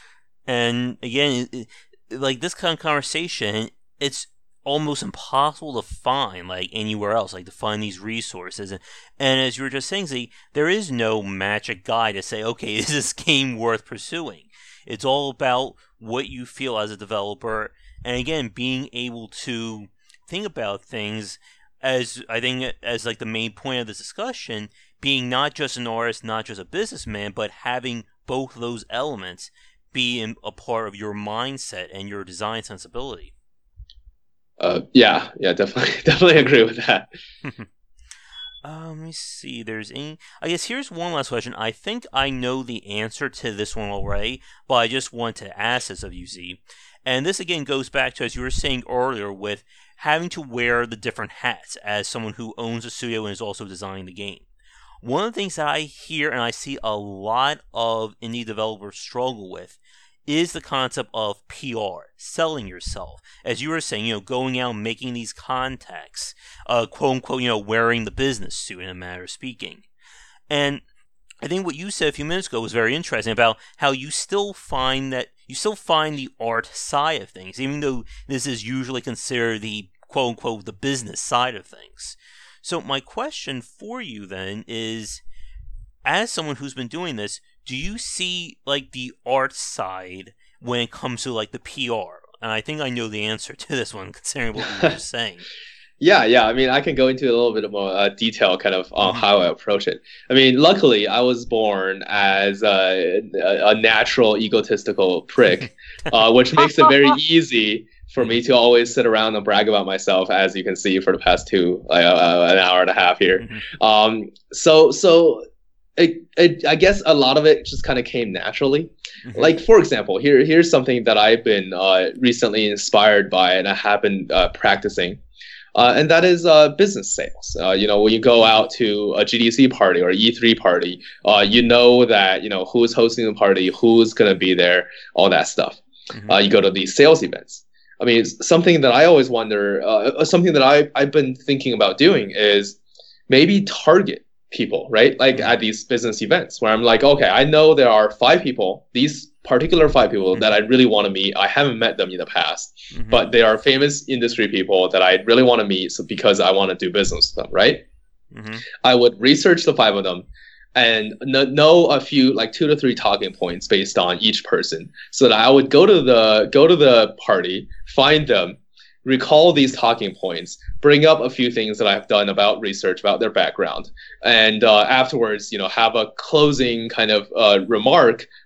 And again, it, it, like this kind of conversation, it's almost impossible to find like anywhere else, like to find these resources. And, and as you were just saying, see, there is no magic guide to say, okay, is this game worth pursuing? It's all about what you feel as a developer. And again, being able to think about things as, I think, as like the main point of this discussion, being not just an artist, not just a businessman, but having both of those elements be a part of your mindset and your design sensibility. Uh, yeah, yeah, definitely, definitely agree with that. uh, let me see. There's any. I guess here's one last question. I think I know the answer to this one already, but I just want to ask this of you, Z. And this again goes back to, as you were saying earlier, with having to wear the different hats as someone who owns a studio and is also designing the game. One of the things that I hear and I see a lot of indie developers struggle with is the concept of P R, selling yourself. As you were saying, you know, going out and making these contacts, uh, quote unquote, you know, wearing the business suit in a matter of speaking. And I think what you said a few minutes ago was very interesting about how you still find that, you still find the art side of things, even though this is usually considered the quote unquote, the business side of things. So my question for you then is, as someone who's been doing this, do you see like the art side when it comes to like the P R? And I think I know the answer to this one, considering what you were saying. Yeah, yeah. I mean, I can go into a little bit more uh, detail kind of on mm-hmm. how I approach it. I mean, luckily, I was born as a, a natural egotistical prick, uh, which makes it very easy for me to always sit around and brag about myself, as you can see for the past two, uh, uh, an hour and a half here. Mm-hmm. Um, so, so it, it, I guess a lot of it just kind of came naturally. Mm-hmm. Like, for example, here, here's something that I've been uh, recently inspired by, and I have been uh, practicing. Uh, and that is uh, business sales. Uh, you know, when you go out to a G D C party or E three party, uh, you know that, you know, who's hosting the party, who's going to be there, all that stuff. Mm-hmm. Uh, you go to these sales events. I mean, it's something that I always wonder, uh, something that I, I've been thinking about doing is maybe target people, right? Like at these business events where I'm like, okay, I know there are five people, these particular five people mm-hmm. that I really want to meet. I haven't met them in the past, mm-hmm. but they are famous industry people that I really want to meet so because I want to do business with them, right? Mm-hmm. I would research the five of them and know a few, like two to three talking points based on each person, so that I would go to the go to the party, find them, recall these talking points, bring up a few things that I've done about research about their background, and uh, afterwards, you know, have a closing kind of uh, remark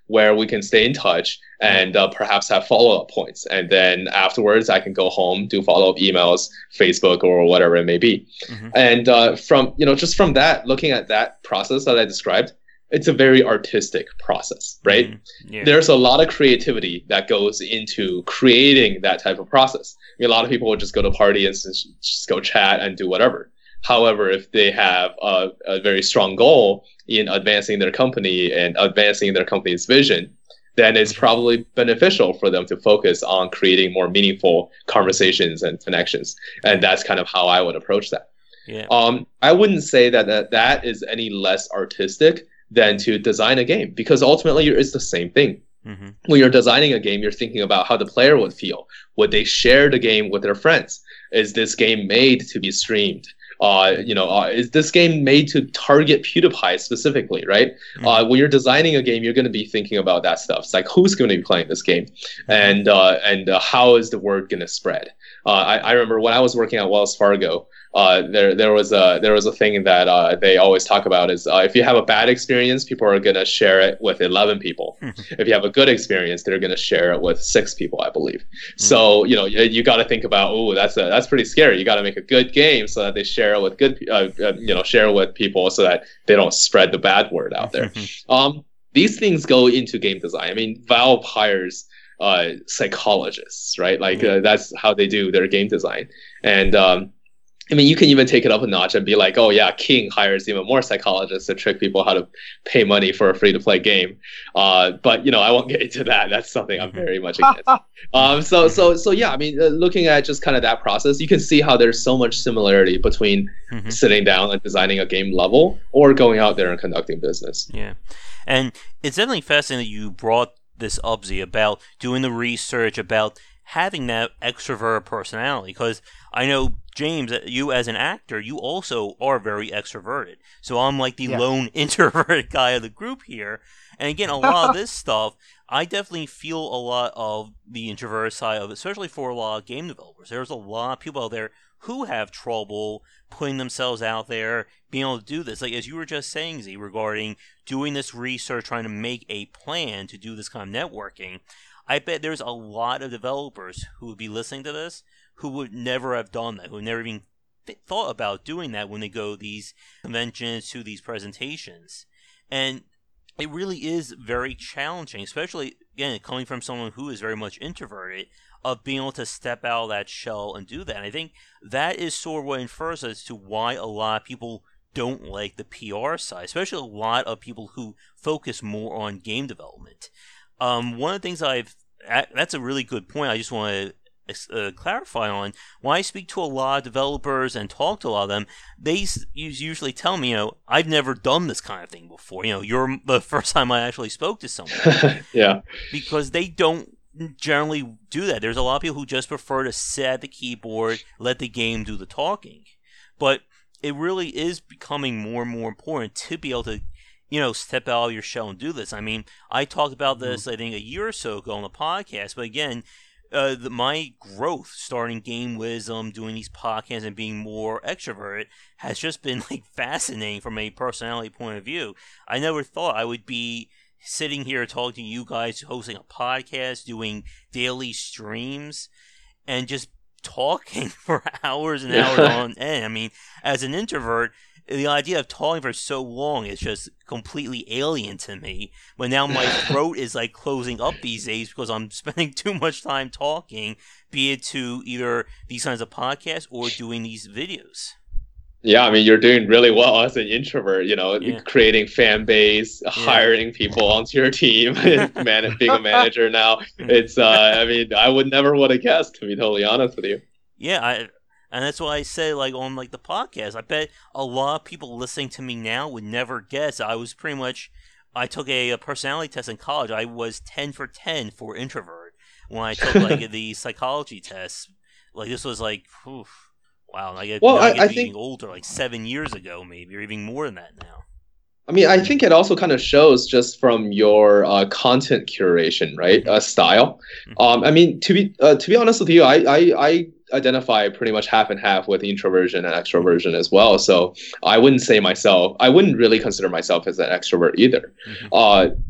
where we can stay in touch and uh, perhaps have follow-up points. And then afterwards, I can go home, do follow-up emails, Facebook or whatever it may be. Mm-hmm. And uh, from, you know, just from that, looking at that process that I described, it's a very artistic process, right? Mm-hmm. Yeah. There's a lot of creativity that goes into creating that type of process. I mean, a lot of people will just go to a party and just, just go chat and do whatever. However, if they have a, a very strong goal in advancing their company and advancing their company's vision, then it's probably beneficial for them to focus on creating more meaningful conversations and connections. And that's kind of how I would approach that. Yeah. Um, I wouldn't say that, that that is any less artistic than to design a game, because ultimately it's the same thing. Mm-hmm. When you're designing a game, you're thinking about how the player would feel. Would they share the game with their friends? Is this game made to be streamed? Uh, you know, uh, is this game made to target PewDiePie specifically, right? Mm-hmm. Uh, when you're designing a game, you're going to be thinking about that stuff. It's like, who's going to be playing this game? Mm-hmm. And uh, and uh, how is the word going to spread? Uh, I, I remember when I was working at Wells Fargo, uh, there there was a there was a thing that uh, they always talk about is uh, if you have a bad experience, people are going to share it with eleven people. If you have a good experience, they're going to share it with six people, I believe. Mm-hmm. So you know you, you got to think about, oh, that's a, that's pretty scary. You got to make a good game so that they share it with good uh, uh, you know share it with people so that they don't spread the bad word out there. um, these things go into game design. I mean, Valve hires uh, psychologists, right? Like uh, that's how they do their game design. And um, I mean, you can even take it up a notch and be like, oh yeah, King hires even more psychologists to trick people how to pay money for a free-to-play game. Uh, but you know, I won't get into that. That's something I'm very much against. um, so, so, so yeah. I mean, uh, looking at just kind of that process, you can see how there's so much similarity between mm-hmm. sitting down and designing a game level or going out there and conducting business. Yeah, and it's definitely fascinating that you brought this up, Z, about doing the research, about having that extrovert personality, because I know, James, you as an actor, you also are very extroverted. So I'm like the yeah. lone introverted guy of the group here. And again, a lot of this stuff, I definitely feel a lot of the introverted side of it, especially for a lot of game developers. There's a lot of people out there who have trouble putting themselves out there, being able to do this. Like, as you were just saying, Z, regarding doing this research, trying to make a plan to do this kind of networking, I bet there's a lot of developers who would be listening to this who would never have done that, who would never even th- thought about doing that when they go to these conventions, to these presentations. And it really is very challenging, especially, again, coming from someone who is very much introverted, of being able to step out of that shell and do that. And I think that is sort of what infers as to why a lot of people don't like the P R side, especially a lot of people who focus more on game development. Um, one of the things I've, that's a really good point I just want to uh, clarify on. When I speak to a lot of developers and talk to a lot of them, they usually tell me, you know, I've never done this kind of thing before. You know, you're the first time I actually spoke to someone. Yeah. Because they don't generally do that. There's a lot of people who just prefer to sit at the keyboard, let the game do the talking. But it really is becoming more and more important to be able to, you know, step out of your shell and do this. I mean, I talked about this, mm-hmm. I think, a year or so ago on the podcast, but again, uh, the, my growth starting Game Wisdom, doing these podcasts and being more extroverted has just been, like, fascinating from a personality point of view. I never thought I would be sitting here talking to you guys, hosting a podcast, doing daily streams, and just talking for hours and hours on end. I mean, as an introvert, the idea of talking for so long is just completely alien to me. But now my throat is like closing up these days because I'm spending too much time talking, be it to either these kinds of podcasts or doing these videos. Yeah, I mean, you're doing really well as an introvert, you know, yeah. creating fan base, yeah. hiring people onto your team, man- being a manager now. It's, uh, I mean, I would never would have guessed, to be totally honest with you. Yeah, I, and that's why I say, like, on, like, the podcast, I bet a lot of people listening to me now would never guess. I was pretty much, I took a, a personality test in college. I was ten for ten for introvert when I took, like, the psychology test. Like, this was, like, oof. Wow, I get, well, I, I, I think older, like seven years ago, maybe, or even more than that now. I mean, I think it also kind of shows just from your uh, content curation, right? Uh, style. Mm-hmm. Um, I mean, to be uh, to be honest with you, I, I I identify pretty much half and half with introversion and extroversion as well. So I wouldn't say myself, I wouldn't really consider myself as an extrovert either. Mm-hmm. Uh,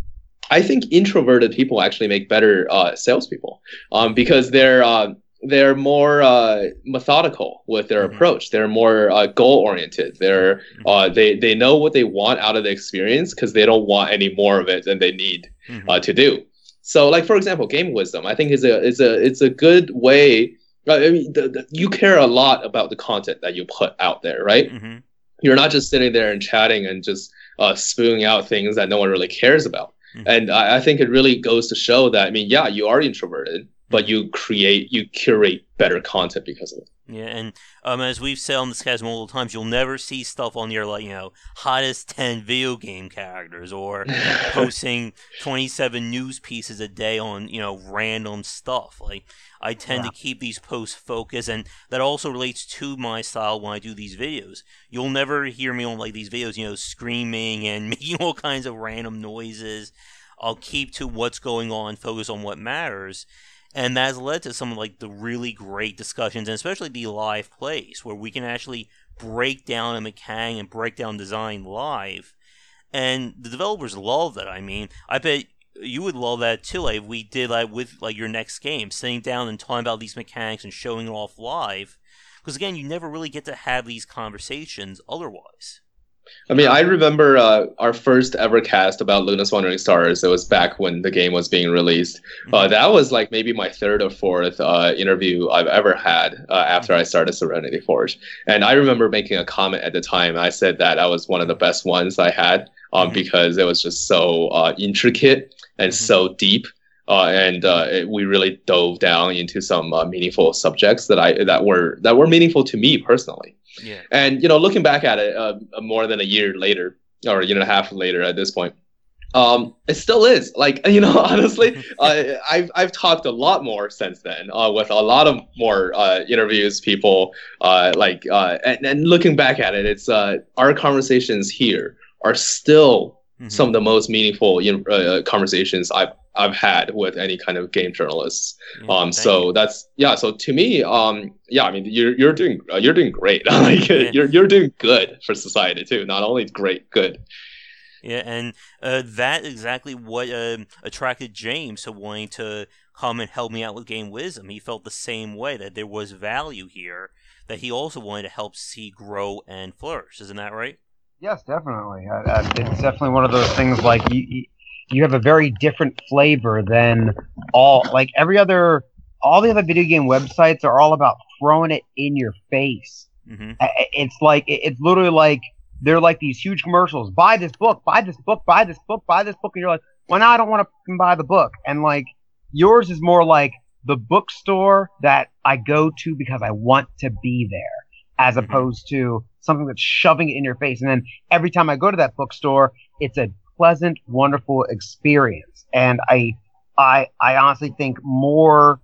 I think introverted people actually make better uh, salespeople, um, because they're uh, they're more uh, methodical with their mm-hmm. approach. They're more uh, goal oriented. They're mm-hmm. uh, they they know what they want out of the experience because they don't want any more of it than they need mm-hmm. uh, to do. So, like for example, Game Wisdom, I think is a is a it's a good way. I mean, the, the, you care a lot about the content that you put out there, right? Mm-hmm. You're not just sitting there and chatting and just uh, spewing out things that no one really cares about. Mm-hmm. And I, I think it really goes to show that, I mean, yeah, you are introverted, but you create, you curate better content because of it. Yeah, and um, as we've said on this cast multiple times, you'll never see stuff on your, like, you know, hottest ten video game characters or posting twenty-seven news pieces a day on, you know, random stuff. Like, I tend yeah. to keep these posts focused, and that also relates to my style when I do these videos. You'll never hear me on, like, these videos, you know, screaming and making all kinds of random noises. I'll keep to what's going on, focus on what matters. And that has led to some of like the really great discussions, and especially the live plays, where we can actually break down a mechanic and break down design live. And the developers love that. I mean, I bet you would love that too. Like if we did like with like your next game, sitting down and talking about these mechanics and showing it off live. Because again, you never really get to have these conversations otherwise. I mean, I remember uh, our first ever cast about Luna's Wandering Stars. It was back when the game was being released. Mm-hmm. Uh, that was like maybe my third or fourth uh, interview I've ever had uh, after I started Serenity Forge. And I remember making a comment at the time. I said that that was one of the best ones I had um, mm-hmm. because it was just so uh, intricate and mm-hmm. so deep. Uh, and uh, it, we really dove down into some uh, meaningful subjects that I that were that were meaningful to me personally. Yeah. And you know, looking back at it, uh, more than a year later, or a year and a half later, at this point, um, it still is. Like you know, honestly, uh, I've I've talked a lot more since then, uh, with a lot of more uh, interviews, people, uh, like, uh, and, and looking back at it, it's uh, our conversations here are still mm-hmm. some of the most meaningful you know, uh, conversations I've. I've had with any kind of game journalists. Yeah, um, so you. that's yeah. So to me, um, yeah, I mean, you're you're doing uh, you're doing great. Like yeah. you're you're doing good for society too. Not only great, good. Yeah, and uh, that exactly what uh, attracted James to wanting to come and help me out with Game Wisdom. He felt the same way, that there was value here that he also wanted to help see grow and flourish. Isn't that right? Yes, definitely. I, I, it's definitely one of those things like you. you You have a very different flavor than all, like every other, all the other video game websites are all about throwing it in your face. Mm-hmm. It's like, it's literally like, they're like these huge commercials. Buy this book, buy this book, buy this book, buy this book. And you're like, well, now I don't want to buy the book. And like, yours is more like the bookstore that I go to because I want to be there, as mm-hmm. opposed to something that's shoving it in your face. And then every time I go to that bookstore, it's a pleasant, wonderful experience. And I, I, I honestly think more,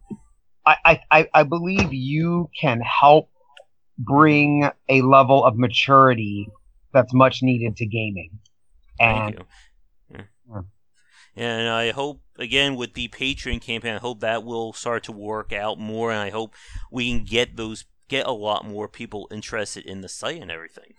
I, I, I believe you can help bring a level of maturity that's much needed to gaming. And, Thank you. Yeah. Yeah. And I hope, again, with the Patreon campaign, I hope that will start to work out more, and I hope we can get those, get a lot more people interested in the site and everything.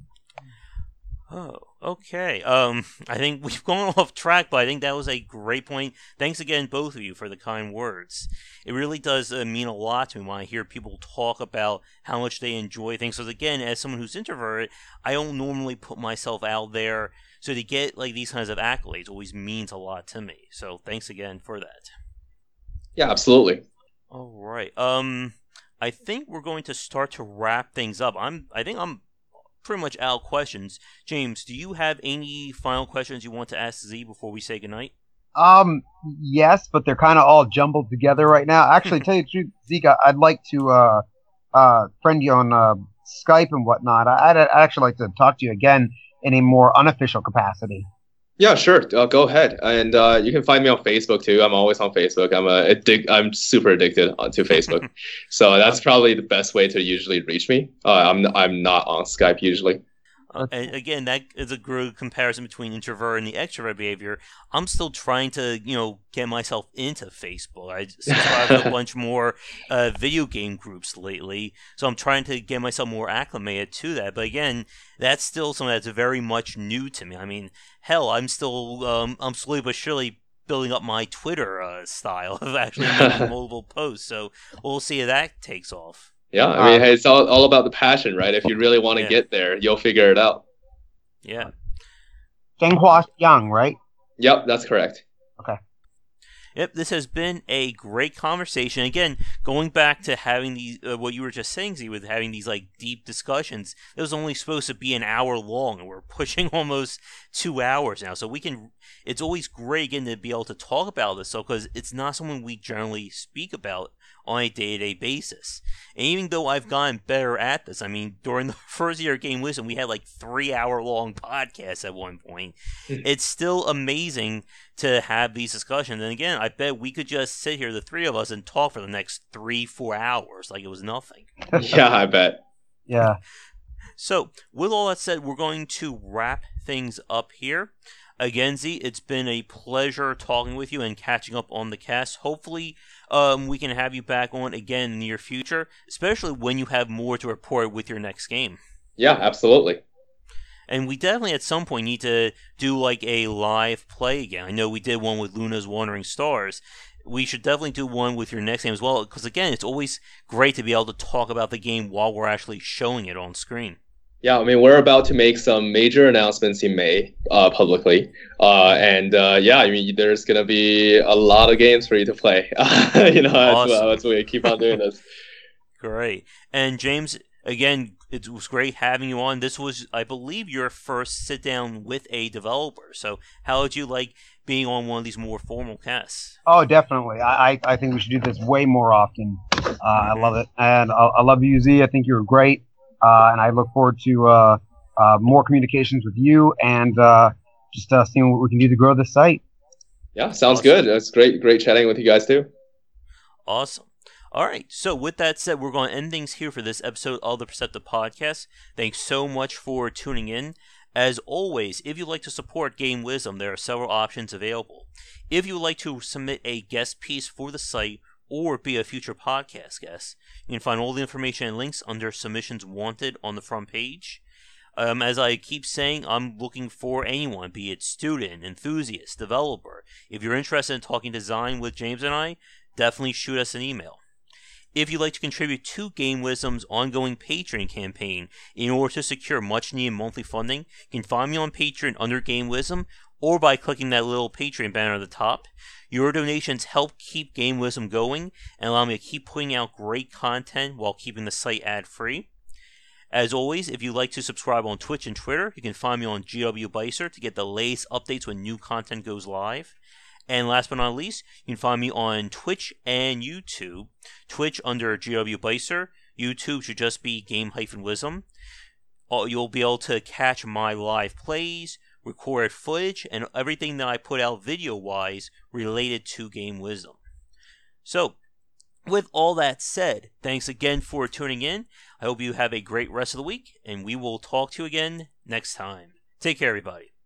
Oh, okay. Um, I think we've gone off track, but I think that was a great point. Thanks again, both of you, for the kind words. It really does uh, mean a lot to me when I hear people talk about how much they enjoy things. Because again, as someone who's introverted, I don't normally put myself out there. So to get like these kinds of accolades always means a lot to me. So thanks again for that. Yeah, absolutely. All right. Um, I think we're going to start to wrap things up. I'm. I think I'm. pretty much out of questions. James, do you have any final questions you want to ask Z before we say goodnight? Um, yes, but they're kind of all jumbled together right now. Actually, tell you the truth, Zeke, I'd like to uh, uh, friend you on uh, Skype and whatnot. I'd, I'd actually like to talk to you again in a more unofficial capacity. Yeah, sure. Uh, go ahead, and uh, you can find me on Facebook too. I'm always on Facebook. I'm a addic- I'm super addicted to Facebook, so that's probably the best way to usually reach me. Uh, I'm I'm not on Skype usually. Uh, and again, that is a good comparison between introvert and the extrovert behavior. I'm still trying to, you know, get myself into Facebook. I subscribe to a bunch more uh, video game groups lately, so I'm trying to get myself more acclimated to that. But again, that's still something that's very much new to me. I mean, hell, I'm still, um, I'm slowly but surely building up my Twitter uh, style of actually making mobile posts. So we'll see if that takes off. Yeah, I mean, um, it's all, all about the passion, right? If you really want to yeah. get there, you'll figure it out. Yeah. Zhenghua Yang, right? Yep, that's correct. Okay. Yep, this has been a great conversation. Again, going back to having these, uh, what you were just saying, Z, with having these like deep discussions, it was only supposed to be an hour long, and we're pushing almost two hours now. So we can, it's always great again to be able to talk about this, so because it's not something we generally speak about on a day-to-day basis. And even though I've gotten better at this, I mean, during the first year of Game Wisdom, we had like three-hour-long podcasts at one point. Mm-hmm. It's still amazing to have these discussions. And again, I bet we could just sit here, the three of us, and talk for the next three, four hours like it was nothing. Yeah, I bet. Yeah. So, with all that said, we're going to wrap things up here. Again, Z, it's been a pleasure talking with you and catching up on the cast. Hopefully, um, we can have you back on again in the near future, especially when you have more to report with your next game. Yeah, absolutely. And we definitely at some point need to do like a live play again. I know we did one with Luna's Wandering Stars. We should definitely do one with your next game as well, because again, it's always great to be able to talk about the game while we're actually showing it on screen. Yeah, I mean, we're about to make some major announcements in May uh, publicly. Uh, and uh, yeah, I mean, there's going to be a lot of games for you to play. you know, awesome. that's, that's why we keep on doing this. Great. And James, again, it was great having you on. This was, I believe, your first sit down with a developer. So how would you like being on one of these more formal casts? Oh, definitely. I, I think we should do this way more often. Uh, mm-hmm. I love it. And I, I love you, Z. I think you were great. Uh, and I look forward to uh, uh, more communications with you and uh, just uh, seeing what we can do to grow the site. Yeah, sounds awesome. good. It's great, great chatting with you guys too. Awesome. All right. So with that said, we're going to end things here for this episode of the Perceptive Podcast. Thanks so much for tuning in. As always, if you'd like to support Game Wisdom, there are several options available. If you would like to submit a guest piece for the site, or be a future podcast guest, you can find all the information and links under Submissions Wanted on the front page. Um, as I keep saying, I'm looking for anyone, be it student, enthusiast, developer. If you're interested in talking design with James and I, definitely shoot us an email. If you'd like to contribute to Game Wisdom's ongoing Patreon campaign in order to secure much-needed monthly funding, you can find me on Patreon under Game Wisdom, or by clicking that little Patreon banner at the top. Your donations help keep Game Wisdom going and allow me to keep putting out great content while keeping the site ad-free. As always, if you'd like to subscribe on Twitch and Twitter, you can find me on G W Bicer to get the latest updates when new content goes live. And last but not least, you can find me on Twitch and YouTube. Twitch under G W Bicer. YouTube should just be Game-Wisdom. You'll be able to catch my live plays, recorded footage, and everything that I put out video-wise related to Game Wisdom. So, with all that said, thanks again for tuning in. I hope you have a great rest of the week, and we will talk to you again next time. Take care, everybody.